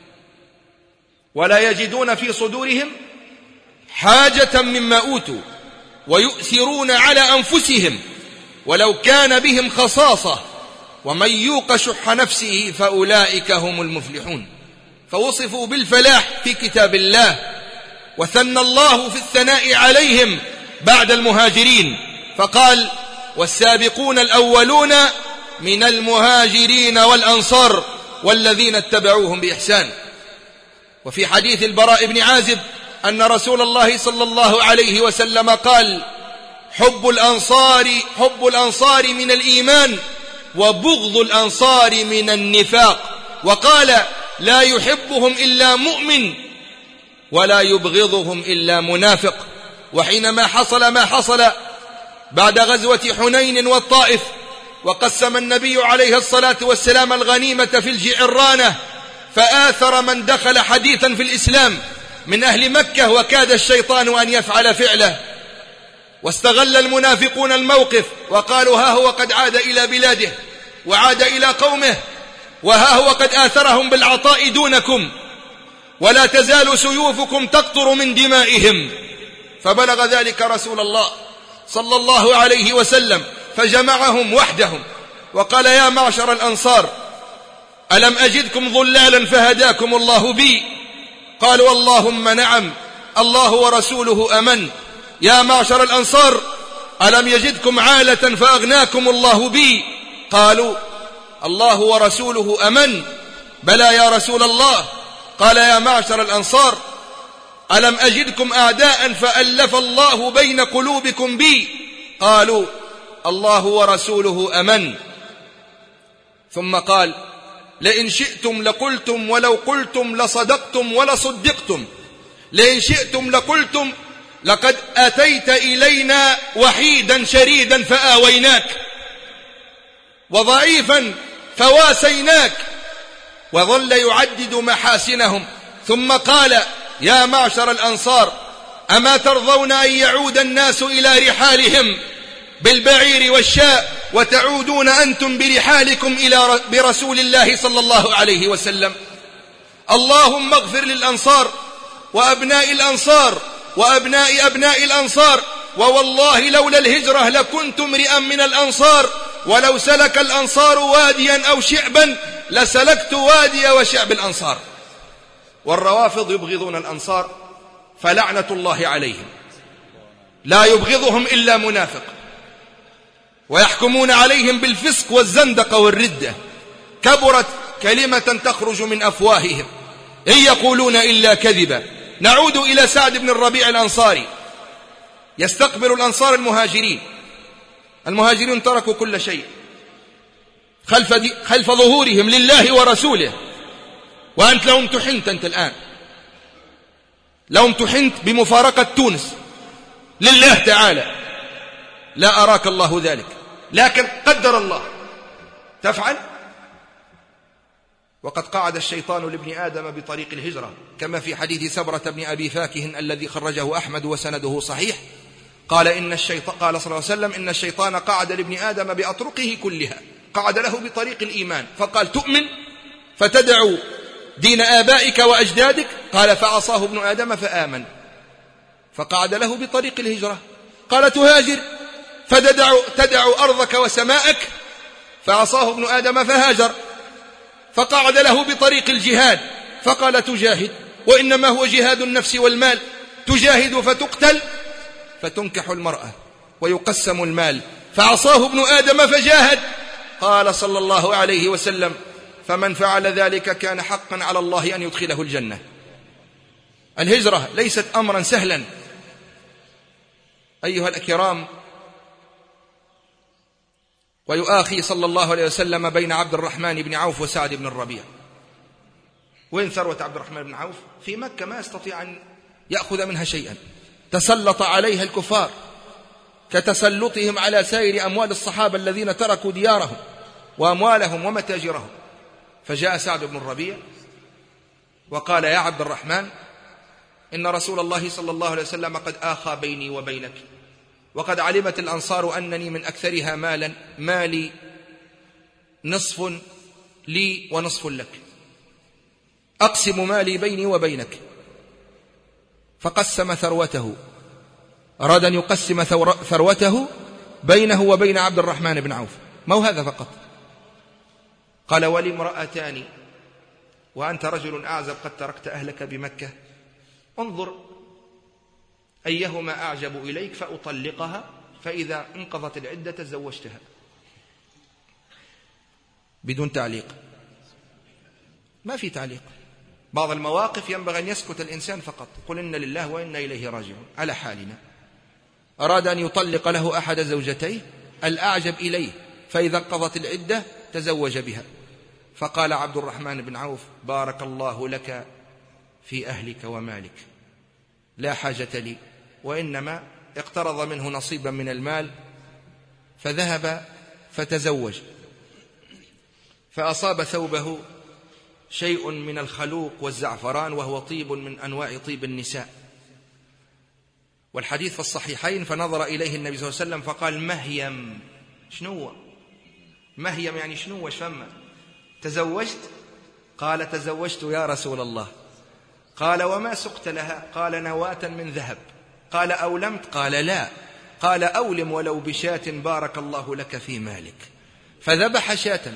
ولا يجدون في صدورهم حاجة مما أوتوا ويؤثرون على أنفسهم ولو كان بهم خصاصة ومن يوق شح نفسه فأولئك هم المفلحون. فوصفوا بالفلاح في كتاب الله، وثنى الله في الثناء عليهم بعد المهاجرين فقال: والسابقون الأولون من المهاجرين والأنصار والذين اتبعوهم بإحسان. وفي حديث البراء بن عازب أن رسول الله صلى الله عليه وسلم قال: حب الأنصار حب الأنصار من الإيمان وبغض الأنصار من النفاق. وقال: لا يحبهم إلا مؤمن ولا يبغضهم إلا منافق. وحينما حصل ما حصل بعد غزوة حنين والطائف، وقسم النبي عليه الصلاة والسلام الغنيمة في الجعرانة، فآثر من دخل حديثا في الإسلام من أهل مكة، وكاد الشيطان أن يفعل فعله، واستغل المنافقون الموقف وقالوا: ها هو قد عاد إلى بلاده وعاد إلى قومه، وها هو قد آثرهم بالعطاء دونكم، ولا تزال سيوفكم تقطر من دمائهم. فبلغ ذلك رسول الله صلى الله عليه وسلم فجمعهم وحدهم وقال: يا معشر الأنصار، ألم أجدكم ضلالا فهداكم الله بي؟ قالوا: اللهم نعم، الله ورسوله أمن. يا معشر الأنصار، ألم يجدكم عالة فأغناكم الله بي؟ قالوا: الله ورسوله أمن. بلى يا رسول الله. قال: يا معشر الأنصار، ألم أجدكم أعداء فألف الله بين قلوبكم بي؟ قالوا: الله ورسوله أمن. ثم قال: لئن شئتم لقلتم ولو قلتم لصدقتم ولصدقتم. لئن شئتم لقلتم: لقد أتيت إلينا وحيدا شريدا فآويناك، وضعيفا فواسيناك. وظل يعدد محاسنهم، ثم قال: يا معشر الأنصار، أما ترضون أن يعود الناس إلى رحالهم بالبعير والشاء وتعودون أنتم برحالكم إلى برسول الله صلى الله عليه وسلم؟ اللهم اغفر للأنصار وأبناء الأنصار وأبناء أبناء الأنصار، ووالله لولا الهجرة لكنت امرئا من الأنصار، ولو سلك الأنصار واديا أو شعبا لسلكت وادي وشعب الأنصار. والروافض يبغضون الأنصار فلعنة الله عليهم، لا يبغضهم إلا منافق، ويحكمون عليهم بالفسق والزندقة والردة. كبرت كلمة تخرج من أفواههم إن يقولون إلا كذبا. نعود إلى سعد بن الربيع الأنصاري، يستقبل الأنصار المهاجرين. المهاجرين تركوا كل شيء خلف, خلف ظهورهم لله ورسوله، وأنت لو امتحنت أنت الآن، لو امتحنت بمفارقة تونس لله تعالى لا أراك الله ذلك، لكن قدر الله تفعل. وقد قعد الشيطان لابن آدم بطريق الهجرة، كما في حديث سبرة بن أبي فاكه الذي خرجه أحمد وسنده صحيح. قال إن الشيطان قال صلى الله عليه وسلم: إن الشيطان قعد لابن آدم بأطرقه كلها، قعد له بطريق الإيمان، فقال: تؤمن فتدع دين آبائك وأجدادك؟ قال: فعصاه ابن آدم فآمن. فقعد له بطريق الهجرة، قال: تهاجر فتدع تدع أرضك وسماءك؟ فعصاه ابن آدم فهاجر. فقعد له بطريق الجهاد، فقال: تجاهد، وإنما هو جهاد النفس والمال، تجاهد فتقتل فتنكح المرأة ويقسم المال. فعصاه ابن آدم فجاهد. قال صلى الله عليه وسلم: فمن فعل ذلك كان حقا على الله أن يدخله الجنة. الهجرة ليست أمرا سهلا. أيها الكرام، ويؤاخي صلى الله عليه وسلم بين عبد الرحمن بن عوف وسعد بن الربيع. وين ثروة عبد الرحمن بن عوف؟ في مكة، ما يستطيع أن يأخذ منها شيئا، تسلط عليها الكفار كتسلطهم على سائر أموال الصحابة الذين تركوا ديارهم وأموالهم ومتاجرهم. فجاء سعد بن الربيع وقال: يا عبد الرحمن، إن رسول الله صلى الله عليه وسلم قد آخى بيني وبينك، وقد علمت الأنصار أنني من أكثرها مالا، مالي نصف لي ونصف لك، أقسم مالي بيني وبينك. فقسم ثروته، أراد أن يقسم ثروته بينه وبين عبد الرحمن بن عوف. ما هو هذا فقط. قال: ولي امرأتان وأنت رجل أعزب قد تركت أهلك بمكة، انظر أيهما أعجب إليك فأطلقها، فإذا انقضت العدة تزوجتها. بدون تعليق، ما في تعليق. بعض المواقف ينبغي أن يسكت الإنسان فقط، قل إن لله وإنا إليه راجعون على حالنا. أراد أن يطلق له أحد زوجتيه الأعجب إليه، فإذا انقضت العدة تزوج بها. فقال عبد الرحمن بن عوف: بارك الله لك في أهلك ومالك، لا حاجة لي، وإنما اقترض منه نصيبا من المال فذهب فتزوج، فأصاب ثوبه شيء من الخلوق والزعفران، وهو طيب من أنواع طيب النساء. والحديث في الصحيحين: فنظر إليه النبي صلى الله عليه وسلم فقال: مهيم. شنو مهيم يعني؟ شنو وش فما؟ تزوجت؟ قال: تزوجت يا رسول الله. قال: وما سقت لها؟ قال: نواة من ذهب. قال: أولمت؟ قال: لا. قال: أولم ولو بشاة، بارك الله لك في مالك. فذبح شاة،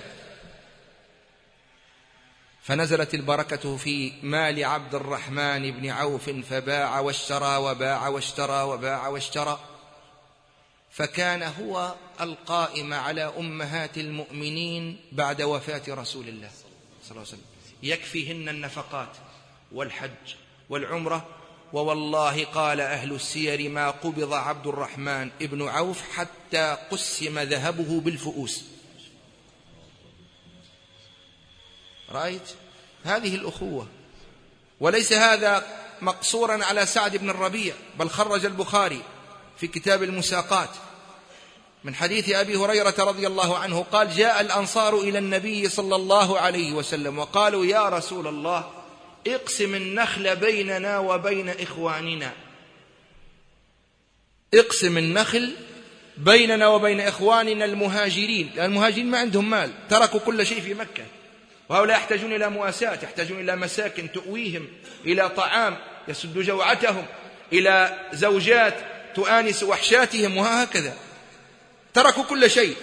فنزلت البركة في مال عبد الرحمن بن عوف، فباع واشترى وباع واشترى وباع واشترى، فكان هو القائم على أمهات المؤمنين بعد وفاة رسول الله صلى الله عليه وسلم، يكفيهن النفقات والحج والعمرة. ووالله قال أهل السير: ما قبض عبد الرحمن بن عوف حتى قسم ذهبه بالفؤوس. رأيت؟ هذه الأخوة. وليس هذا مقصورا على سعد بن الربيع، بل خرج البخاري في كتاب المساقات من حديث أبي هريرة رضي الله عنه قال: جاء الأنصار إلى النبي صلى الله عليه وسلم وقالوا: يا رسول الله، اقسم النخل بيننا وبين إخواننا. اقسم النخل بيننا وبين إخواننا المهاجرين، لأن المهاجرين ما عندهم مال، تركوا كل شيء في مكة، وهؤلاء يحتاجون إلى مواساة، يحتاجون إلى مساكن تؤويهم، إلى طعام يسد جوعتهم، إلى زوجات تؤانس وحشاتهم، وهكذا تركوا كل شيء.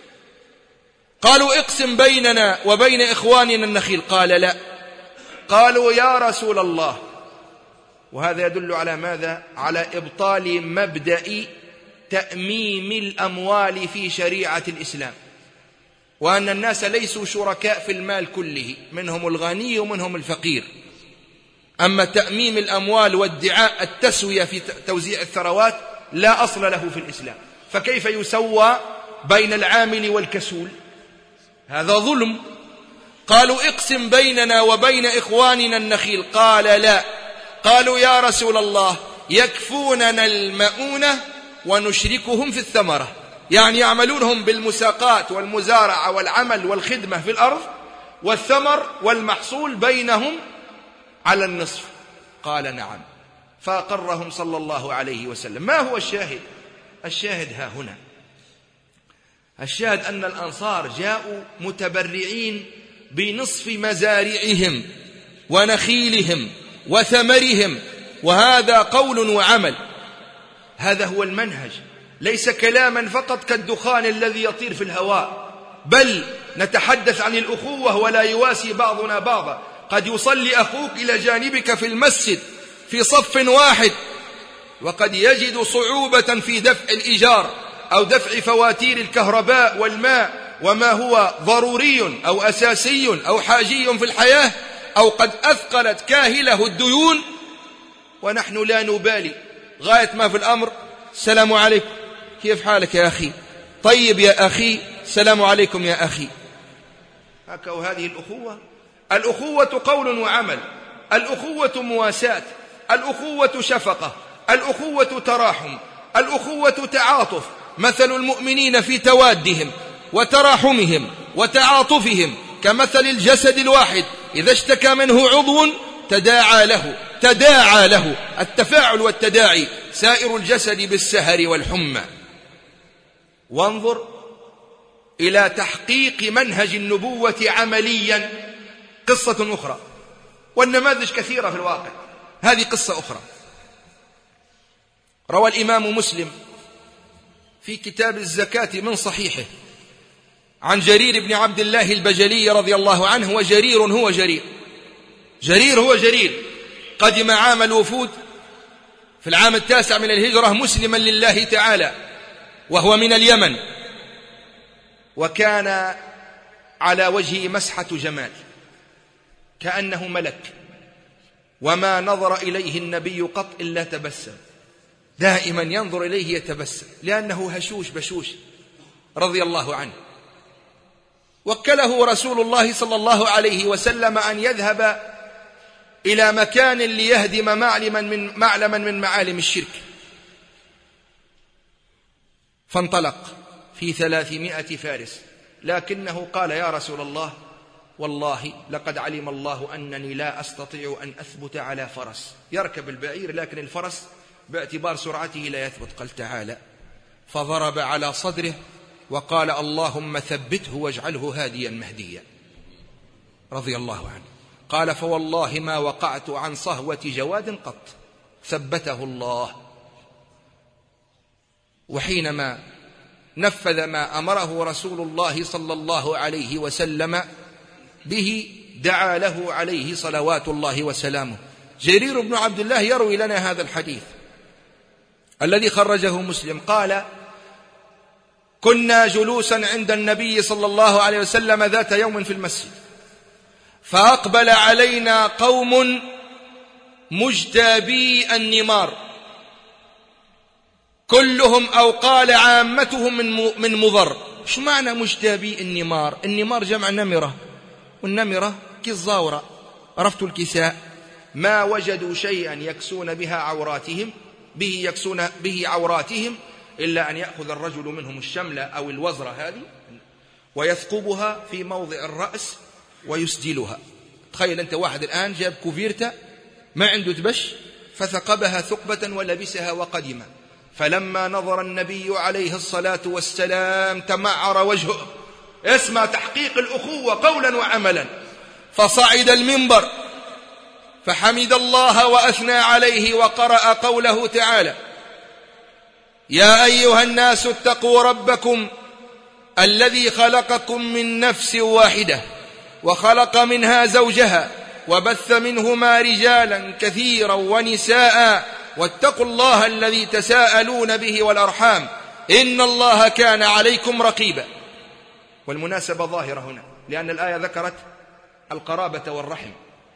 قالوا: اقسم بيننا وبين إخواننا النخيل. قال: لا. قالوا: يا رسول الله. وهذا يدل على ماذا؟ على إبطال مبدأ تأميم الأموال في شريعة الإسلام، وأن الناس ليسوا شركاء في المال كله، منهم الغني ومنهم الفقير. أما تأميم الأموال وادعاء التسوية في توزيع الثروات لا أصل له في الإسلام. فكيف يسوى بين العامل والكسول؟ هذا ظلم. قالوا: اقسم بيننا وبين إخواننا النخيل. قال: لا. قالوا: يا رسول الله، يكفوننا المؤونة ونشركهم في الثمرة، يعني يعملونهم بالمساقات والمزارعة والعمل والخدمة في الأرض، والثمر والمحصول بينهم على النصف. قال: نعم. فأقرهم صلى الله عليه وسلم. ما هو الشاهد؟ الشاهد ها هنا، الشاهد أن الأنصار جاءوا متبرعين بنصف مزارعهم ونخيلهم وثمرهم، وهذا قول وعمل. هذا هو المنهج، ليس كلاما فقط كالدخان الذي يطير في الهواء، بل نتحدث عن الأخوة ولا يواسي بعضنا بعضا. قد يصلي أخوك إلى جانبك في المسجد في صف واحد، وقد يجد صعوبة في دفع الإيجار أو دفع فواتير الكهرباء والماء وما هو ضروري أو أساسي أو حاجي في الحياة، أو قد أثقلت كاهله الديون، ونحن لا نبالي. غاية ما في الأمر: السلام عليكم، كيف حالك يا أخي؟ طيب يا أخي، السلام عليكم يا أخي. هكذا. وهذه الأخوة، الأخوة قول وعمل، الأخوة مواساة، الأخوة شفقة، الأخوة تراحم، الأخوة تعاطف. مثل المؤمنين في توادهم وتراحمهم وتعاطفهم كمثل الجسد الواحد إذا اشتكى منه عضو تداعى له تداعى له التفاعل والتداعي سائر الجسد بالسهر والحمى. وانظر إلى تحقيق منهج النبوة عمليا. قصة أخرى، والنماذج كثيرة في الواقع. هذه قصة أخرى. روى الإمام مسلم في كتاب الزكاة من صحيحه عن جرير بن عبد الله البجلي رضي الله عنه. وجرير هو جرير جرير هو جرير قدم عام الوفود في العام التاسع من الهجرة مسلما لله تعالى، وهو من اليمن، وكان على وجهه مسحة جمال كأنه ملك، وما نظر إليه النبي قط إلا تبسم، دائما ينظر إليه يتبسم لأنه هشوش بشوش رضي الله عنه. وكله رسول الله صلى الله عليه وسلم أن يذهب إلى مكان ليهدم معلما من معلما من معالم الشرك، فانطلق في ثلاثمائة فارس، لكنه قال: يا رسول الله، والله لقد علم الله أنني لا أستطيع أن أثبت على فرس. يركب البعير لكن الفرس باعتبار سرعته لا يثبت. قال: تعالى. فضرب على صدره وقال: اللهم ثبته واجعله هاديا مهديا، رضي الله عنه. قال: فوالله ما وقعت عن صهوة جواد قط، ثبته الله. وحينما نفذ ما أمره رسول الله صلى الله عليه وسلم به دعا له عليه صلوات الله وسلامه. جرير بن عبد الله يروي لنا هذا الحديث الذي خرجه مسلم. قال: كنا جلوسا عند النبي صلى الله عليه وسلم ذات يوم في المسجد، فأقبل علينا قوم مجتابي النمار، كلهم أو قال عامتهم من من مضر. شو معنى مجتابي النمار؟ النمار جمع نمرة، والنمرة كالزاورة، عرفتوا الكساء. ما وجدوا شيئا يكسون بها عوراتهم به يكسون به عوراتهم إلا أن يأخذ الرجل منهم الشملة أو الوزرة هذه ويثقبها في موضع الرأس ويسجلها. تخيل أنت واحد الآن جاب كوفيرتا ما عنده تبش فثقبها ثقبة ولبسها وقدم، فلما نظر النبي عليه الصلاة والسلام تمعر وجهه. اسمع تحقيق الأخوة قولا وعملا. فصعد المنبر فحمد الله وأثنى عليه وقرأ قوله تعالى: يا أيها الناس اتقوا ربكم الذي خلقكم من نفس واحدة وخلق منها زوجها وبث منهما رجالا كثيرا ونساء واتقوا الله الذي تساءلون به والأرحام إن الله كان عليكم رقيبا. والمناسبة ظاهرة هنا لأن الآية ذكرت القرابة والرحم.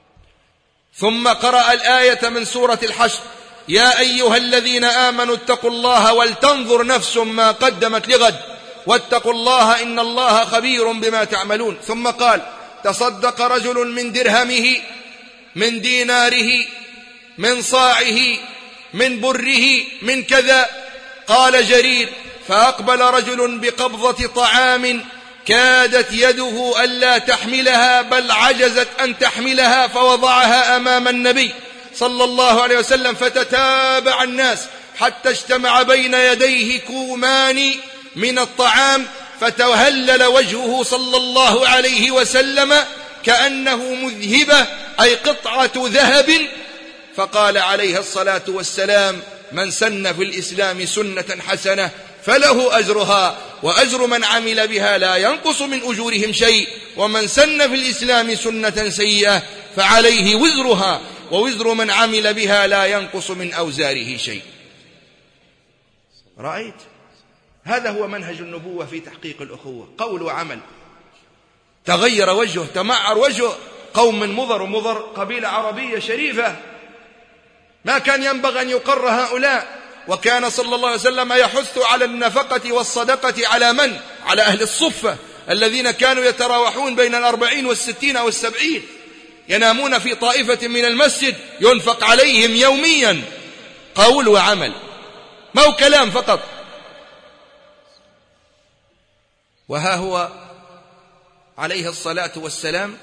ثم قرأ الآية من سورة الحشر: يا أيها الذين آمنوا اتقوا الله ولتنظر نفس ما قدمت لغد واتقوا الله إن الله خبير بما تعملون. ثم قال: تصدق رجل من درهمه من ديناره من صاعه من بره من كذا. قال جرير: فأقبل رجل بقبضة طعام كادت يده ألا تحملها بل عجزت أن تحملها فوضعها أمام النبي صلى الله عليه وسلم، فتتابع الناس حتى اجتمع بين يديه كومان من الطعام، فتهلل وجهه صلى الله عليه وسلم كأنه مذهبة أي قطعة ذهب. فقال عليه الصلاة والسلام: من سن في الإسلام سنة حسنة فله أجرها وأجر من عمل بها لا ينقص من أجورهم شيء، ومن سن في الإسلام سنة سيئة فعليه وزرها ووزر من عمل بها لا ينقص من أوزاره شيء. رأيت؟ هذا هو منهج النبوة في تحقيق الأخوة، قول وعمل. تغير وجهه، تمعر وجهه. قوم من مضر، ومضر قبيلة عربية شريفة، ما كان ينبغي أن يقر هؤلاء وكان صلى الله عليه وسلم يحث على النفقة والصدقة على من؟ على أهل الصفة الذين كانوا يتراوحون بين الأربعين والستين والسبعين، ينامون في طائفة من المسجد، ينفق عليهم يوميا قول وعمل، ما هو كلام فقط. وها هو عليه الصلاة والسلام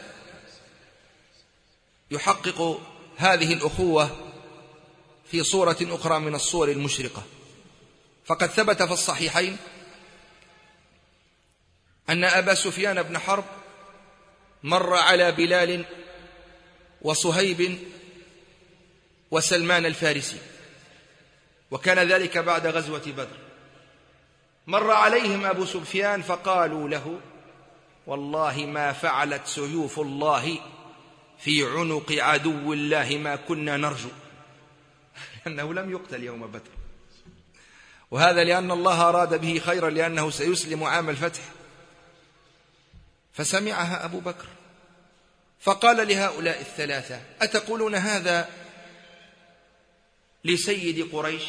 يحقق هذه الأخوة في صورة أخرى من الصور المشرقة. فقد ثبت في الصحيحين أن أبا سفيان بن حرب مر على بلال وصهيب وسلمان الفارسي، وكان ذلك بعد غزوة بدر. مر عليهم أبو سفيان فقالوا له: والله ما فعلت سيوف الله في عنق عدو الله ما كنا نرجو، لأنه لم يقتل يوم بدر، وهذا لأن الله أراد به خيرا، لأنه سيسلم عام الفتح. فسمعها أبو بكر فقال لهؤلاء الثلاثة: أتقولون هذا لسيد قريش؟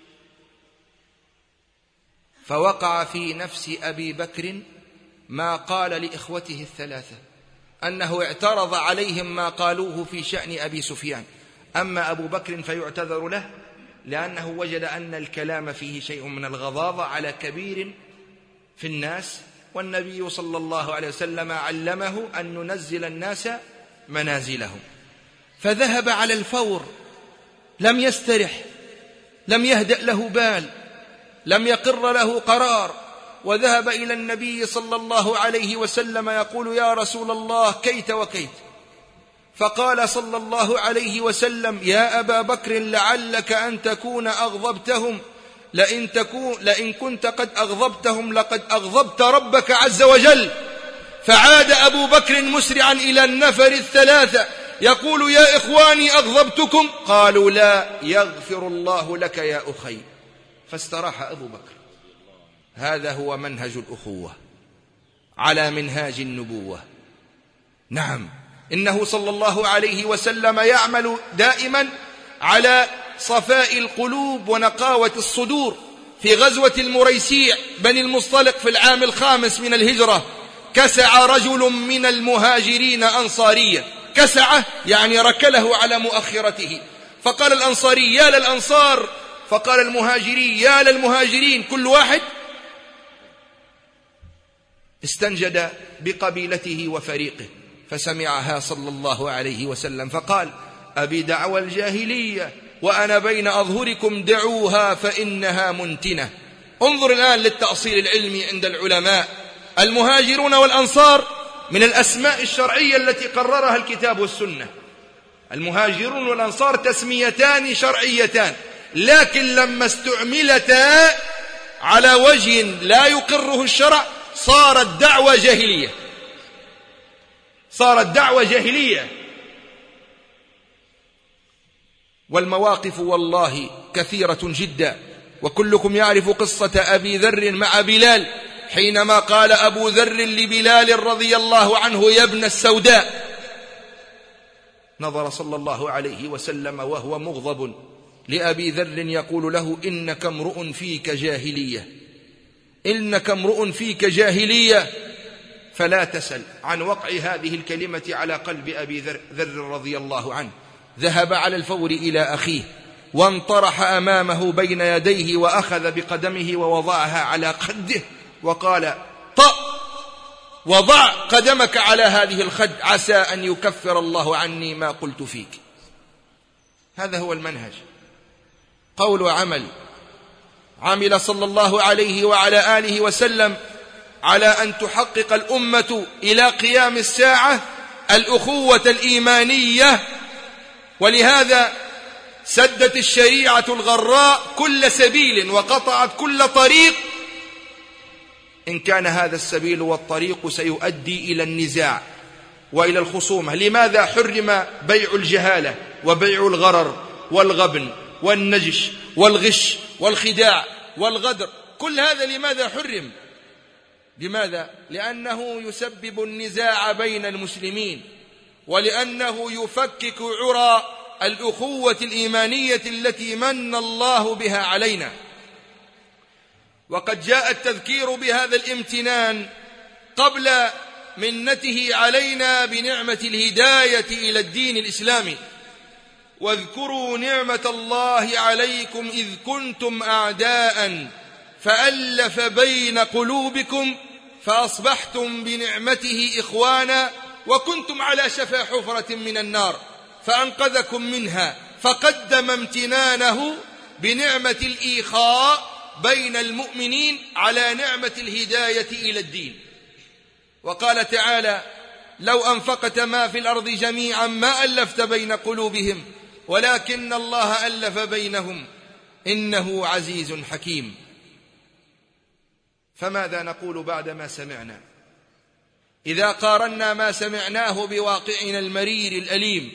فوقع في نفس أبي بكر ما قال لإخوته الثلاثة، أنه اعترض عليهم ما قالوه في شأن أبي سفيان. أما أبو بكر فيعتذر له، لأنه وجد أن الكلام فيه شيء من الغضاضة على كبير في الناس، والنبي صلى الله عليه وسلم علمه أن ننزل الناس منازلهم. فذهب على الفور، لم يسترح، لم يهدأ له بال، لم يقر له قرار، وذهب إلى النبي صلى الله عليه وسلم يقول: يا رسول الله كيت وكيت. فقال صلى الله عليه وسلم: يا أبا بكر لعلك أن تكون أغضبتهم، لئن, تكون لئن كنت قد أغضبتهم لقد أغضبت ربك عز وجل. فعاد أبو بكر مسرعا إلى النفر الثلاثة يقول: يا إخواني أغضبتكم؟ قالوا: لا، يغفر الله لك يا أخي. فاستراح أبو بكر. هذا هو منهج الأخوة على منهاج النبوة. نعم، إنه صلى الله عليه وسلم يعمل دائما على صفاء القلوب ونقاوة الصدور. في غزوة المريسيع بني المصطلق في العام الخامس من الهجرة كسع رجل من المهاجرين أنصاريا، كسعه يعني ركله على مؤخرته، فقال الأنصاري: يا للأنصار، فقال المهاجري: يا للمهاجرين. كل واحد استنجد بقبيلته وفريقه. فسمعها صلى الله عليه وسلم فقال: أبي دعوى الجاهلية وأنا بين أظهركم، دعوها فإنها منتنة. انظر الآن للتأصيل العلمي عند العلماء. المهاجرون والأنصار من الأسماء الشرعية التي قررها الكتاب والسنة. المهاجرون والأنصار تسميتان شرعيتان، لكن لما استعملتا على وجه لا يقره الشرع صارت دعوة جاهلية، صارت دعوة جاهلية. والمواقف والله كثيرة جدا، وكلكم يعرف قصة أبي ذر مع بلال، حينما قال أبو ذر لبلال رضي الله عنه: يا ابن السوداء. نظر صلى الله عليه وسلم وهو مغضب لأبي ذر يقول له: إنك امرؤ فيك جاهلية، إنك امرؤ فيك جاهلية. فلا تسل عن وقع هذه الكلمة على قلب أبي ذر رضي الله عنه. ذهب على الفور إلى أخيه وانطرح أمامه بين يديه وأخذ بقدمه ووضعها على خده وقال: طأ، وضع قدمك على هذه الخد، عسى أن يكفر الله عني ما قلت فيك. هذا هو المنهج، قول وعمل. عمل صلى الله عليه وعلى آله وسلم على أن تحقق الأمة إلى قيام الساعة الأخوة الإيمانية، ولهذا سدت الشريعة الغراء كل سبيل وقطعت كل طريق إن كان هذا السبيل والطريق سيؤدي إلى النزاع وإلى الخصومة. لماذا حرم بيع الجهالة وبيع الغرر والغبن والنجش والغش والخداع والغدر؟ كل هذا لماذا حرم؟ لماذا؟ لأنه يسبب النزاع بين المسلمين، ولأنه يفكك عرى الأخوة الإيمانية التي من الله بها علينا. وقد جاء التذكير بهذا الامتنان قبل منته علينا بنعمة الهداية إلى الدين الإسلامي. واذكروا نعمة الله عليكم إذ كنتم أعداء فألف بين قلوبكم فأصبحتم بنعمته إخوانا وكنتم على شفا حفرة من النار فأنقذكم منها، فقدم امتنانه بنعمة الإيخاء بين المؤمنين على نعمة الهداية إلى الدين. وقال تعالى: لو أنفقت ما في الأرض جميعا ما ألفت بين قلوبهم ولكن الله ألف بينهم إنه عزيز حكيم. فماذا نقول بعدما سمعنا؟ إذا قارنا ما سمعناه بواقعنا المرير الأليم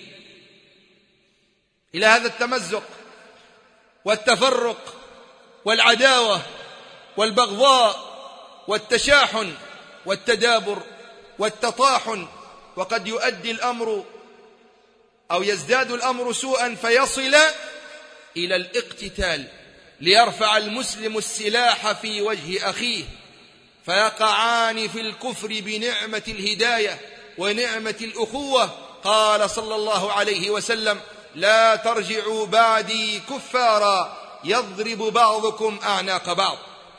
إلى هذا التمزق والتفرق والعداوة والبغضاء والتشاحن والتدابر والتطاحن، وقد يؤدي الأمر أو يزداد الأمر سوءا فيصل إلى الاقتتال، ليرفع المسلم السلاح في وجه أخيه فيقعان في الكفر بنعمة الهداية ونعمة الأخوة. قال صلى الله عليه وسلم: لا ترجعوا بعدي كفارا يضرب بعضكم أعناق بعض.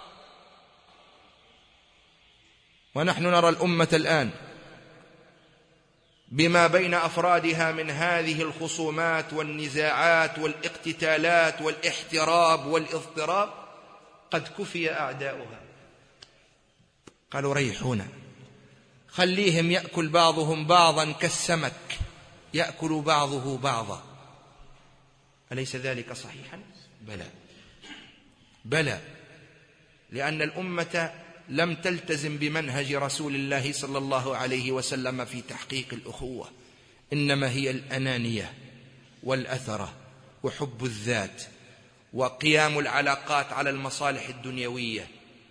ونحن نرى الأمة الآن بما بين أفرادها من هذه الخصومات والنزاعات والاقتتالات والاحتراب والاضطراب قد كفي أعداؤها. قالوا: ريحونا، خليهم يأكل بعضهم بعضا كالسمك يأكل بعضه بعضا. أليس ذلك صحيحا؟ بلى بلى، لأن الأمة لم تلتزم بمنهج رسول الله صلى الله عليه وسلم في تحقيق الأخوة، إنما هي الأنانية والأثرة وحب الذات وقيام العلاقات على المصالح الدنيوية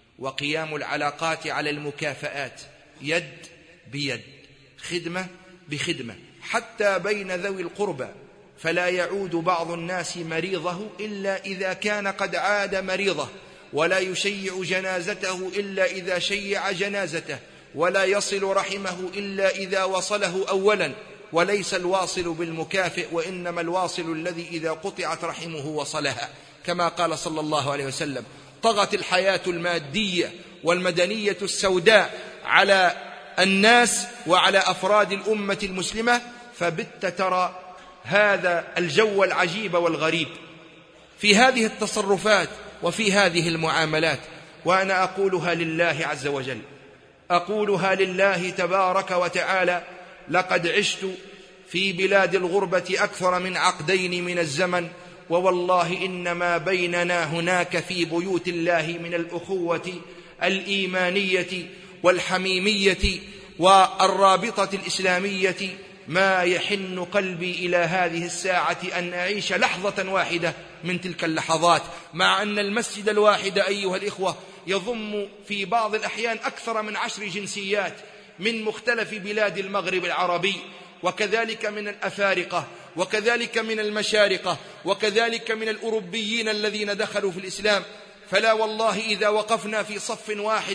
وقيام العلاقات على المكافآت، يد بيد، خدمة بخدمة، حتى بين ذوي القربى. فلا يعود بعض الناس مريضه إلا إذا كان قد عاد مريضه، ولا يشيع جنازته إلا إذا شيع جنازته، ولا يصل رحمه إلا إذا وصله أولا، وليس الواصل بالمكافئ، وإنما الواصل الذي إذا قطعت رحمه وصلها، كما قال صلى الله عليه وسلم: طغت الحياة المادية والمدنية السوداء على الناس وعلى أفراد الأمة المسلمة، فبت ترى هذا الجو العجيب والغريب في هذه التصرفات وفي هذه المعاملات. وأنا أقولها لله عز وجل، أقولها لله تبارك وتعالى: لقد عشت في بلاد الغربة أكثر من عقدين من الزمن، ووالله إنما بيننا هناك في بيوت الله من الأخوة الإيمانية والحميمية والرابطة الإسلامية ما يحن قلبي إلى هذه الساعة أن أعيش لحظة واحدة من تلك اللحظات، مع أن المسجد الواحد أيها الإخوة يضم في بعض الأحيان أكثر من عشر جنسيات من مختلف بلاد المغرب العربي، وكذلك من الأفارقة، وكذلك من المشارقة، وكذلك من الأوروبيين الذين دخلوا في الإسلام. فلا والله إذا وقفنا في صف واحد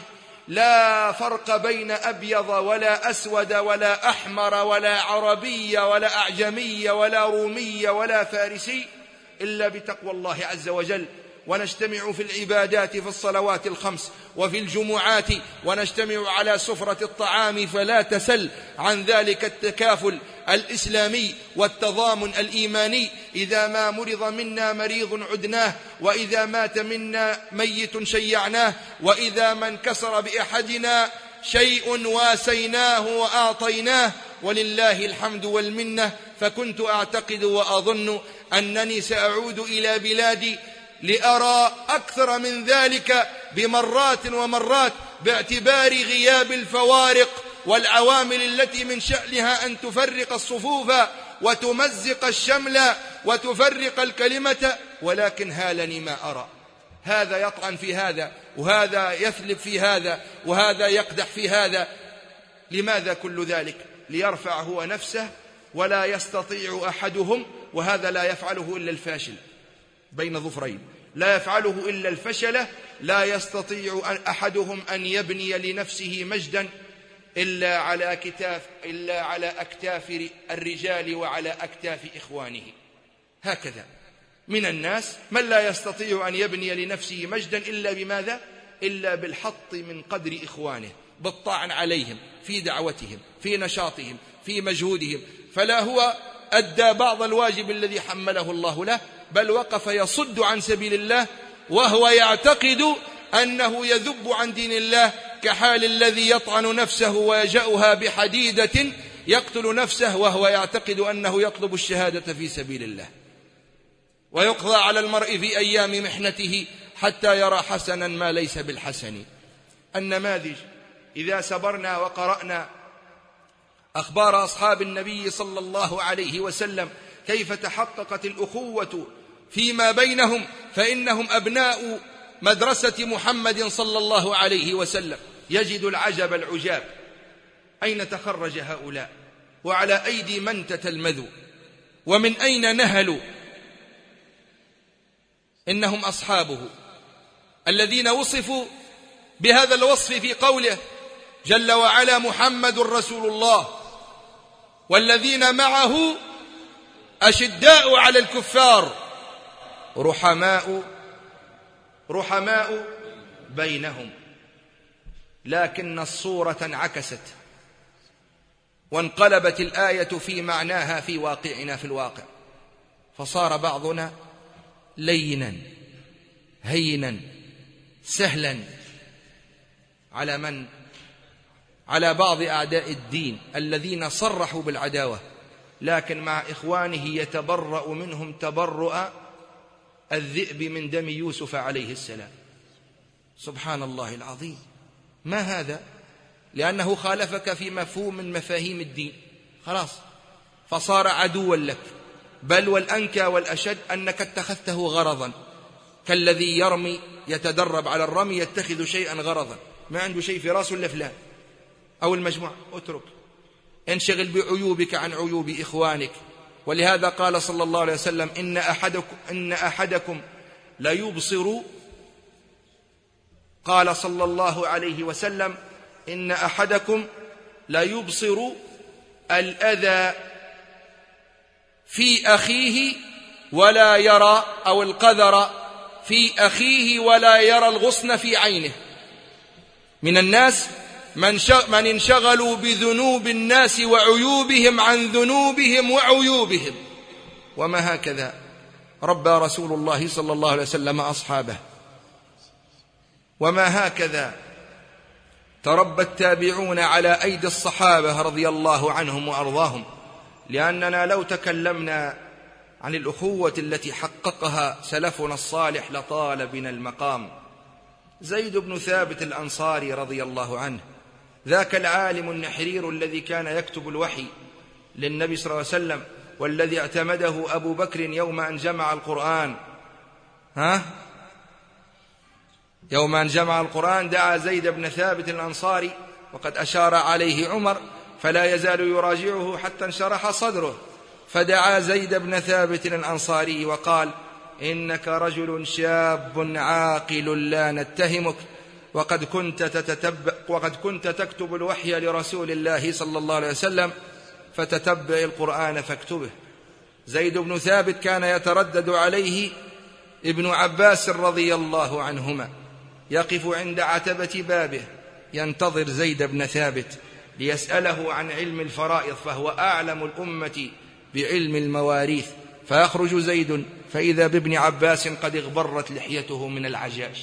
لا فرق بين أبيض ولا أسود ولا أحمر ولا عربي ولا أعجمي ولا رومي ولا فارسي إلا بتقوى الله عز وجل، ونجتمع في العبادات في الصلوات الخمس وفي الجمعات، ونجتمع على سفرة الطعام، فلا تسل عن ذلك التكافل الإسلامي والتضامن الإيماني. إذا ما مرض منا مريض عدناه، وإذا مات منا ميت شيعناه، وإذا ما انكسر بأحدنا شيء واسيناه وأعطيناه، ولله الحمد والمنة. فكنت أعتقد وأظن أنني سأعود إلى بلادي لأرى أكثر من ذلك بمرات ومرات، باعتبار غياب الفوارق والعوامل التي من شأنها أن تفرق الصفوف وتمزق الشمل وتفرق الكلمة، ولكن هالني ما أرى. هذا يطعن في هذا، وهذا يثلب في هذا، وهذا يقدح في هذا. لماذا كل ذلك؟ ليرفع هو نفسه ولا يستطيع أحدهم، وهذا لا يفعله إلا الفاشل بين ظفرين، لا يفعله إلا الفشلة، لا يستطيع أحدهم أن يبني لنفسه مجدا إلا على كتاف إلا على أكتاف الرجال وعلى أكتاف إخوانه. هكذا من الناس من لا يستطيع أن يبني لنفسه مجدا إلا بماذا؟ إلا بالحط من قدر إخوانه، بالطعن عليهم في دعوتهم، في نشاطهم، في مجهودهم. فلا هو أدى بعض الواجب الذي حمله الله له، بل وقف يصد عن سبيل الله وهو يعتقد أنه يذب عن دين الله، كحال الذي يطعن نفسه ويجأها بحديدة يقتل نفسه وهو يعتقد أنه يطلب الشهادة في سبيل الله. ويقضى على المرء في أيام محنته حتى يرى حسنا ما ليس بالحسن. النماذج إذا سبرنا وقرأنا أخبار أصحاب النبي صلى الله عليه وسلم كيف تحققت الأخوة فيما بينهم، فإنهم أبناء مدرسة محمد صلى الله عليه وسلم. يجد العجب العجاب، أين تخرج هؤلاء؟ وعلى أيدي من تتلمذوا؟ ومن أين نهلوا؟ إنهم أصحابه الذين وصفوا بهذا الوصف في قوله جل وعلا: محمد رسول الله والذين معه أشداء على الكفار رحماء رحماء بينهم. لكن الصورة انعكست وانقلبت الآية في معناها في واقعنا في الواقع، فصار بعضنا لينا هينا سهلا على من؟ على بعض أعداء الدين الذين صرحوا بالعداوة، لكن مع إخوانه يتبرأ منهم تبرؤ الذئب من دم يوسف عليه السلام. سبحان الله العظيم. ما هذا؟ لأنه خالفك في مفهوم من مفاهيم الدين، خلاص فصار عدوا لك. بل والأنكى والأشد أنك اتخذته غرضا، كالذي يرمي يتدرب على الرمي يتخذ شيئا غرضا، ما عنده شيء في راسه إلا فلان أو المجموعة. اترك، انشغل بعيوبك عن عيوب إخوانك. ولهذا قال صلى الله عليه وسلم: إن أحدكم, إن أحدكم لا يبصر قال صلى الله عليه وسلم: إن أحدكم لا يبصر الأذى في أخيه ولا يرى، أو القذر في أخيه ولا يرى الغصن في عينه. من الناس من, من انشغلوا بذنوب الناس وعيوبهم عن ذنوبهم وعيوبهم. وما هكذا ربى رسول الله صلى الله عليه وسلم أصحابه، وما هكذا تربى التابعون على أيدي الصحابة رضي الله عنهم وأرضاهم. لأننا لو تكلمنا عن الأخوة التي حققها سلفنا الصالح لطال بنا المقام. زيد بن ثابت الأنصاري رضي الله عنه، ذاك العالم النحرير الذي كان يكتب الوحي للنبي صلى الله عليه وسلم، والذي اعتمده أبو بكر يوم أن جمع القرآن. ها؟ يوم أن جمع القرآن دعا زيد بن ثابت الأنصاري، وقد أشار عليه عمر فلا يزال يراجعه حتى انشرح صدره، فدعا زيد بن ثابت الأنصاري وقال: إنك رجل شاب عاقل لا نتهمك، وقد كنت تتتبع وقد كنت تكتب الوحي لرسول الله صلى الله عليه وسلم، فتتبع القرآن فاكتبه. زيد بن ثابت كان يتردد عليه ابن عباس رضي الله عنهما، يقف عند عتبة بابه ينتظر زيد بن ثابت ليسأله عن علم الفرائض، فهو أعلم الأمة بعلم المواريث. فيخرج زيد فإذا بابن عباس قد اغبرت لحيته من العجاج.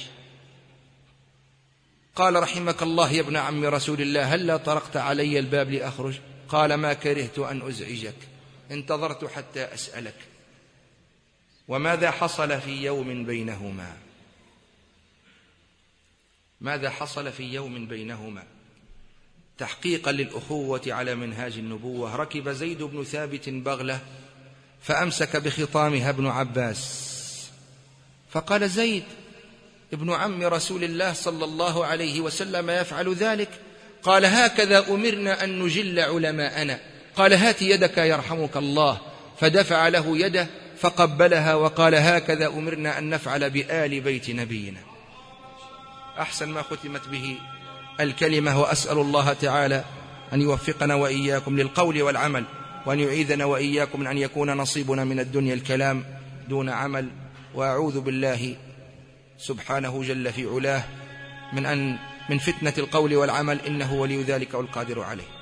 قال: رحمك الله يا ابن عم رسول الله، هلا طرقت علي الباب لأخرج؟ قال: ما كرهت أن أزعجك، انتظرت حتى أسألك. وماذا حصل في يوم بينهما؟ ماذا حصل في يوم بينهما تحقيقا للأخوة على منهاج النبوة؟ ركب زيد بن ثابت بغلة فأمسك بخطامها ابن عباس، فقال: زيد ابن عم رسول الله صلى الله عليه وسلم يفعل ذلك؟ قال: هكذا أمرنا أن نجل علماءنا قال هات يدك يرحمك الله، فدفع له يده فقبلها وقال هكذا أمرنا أن نفعل بآل بيت نبينا. أحسن ما ختمت به الكلمة. وأسأل الله تعالى أن يوفقنا وإياكم للقول والعمل، وأن يعيذنا وإياكم من أن يكون نصيبنا من الدنيا الكلام دون عمل. وأعوذ بالله سبحانه جل في علاه من أن من فتنة القول والعمل، إنه ولي ذلك والقادر عليه.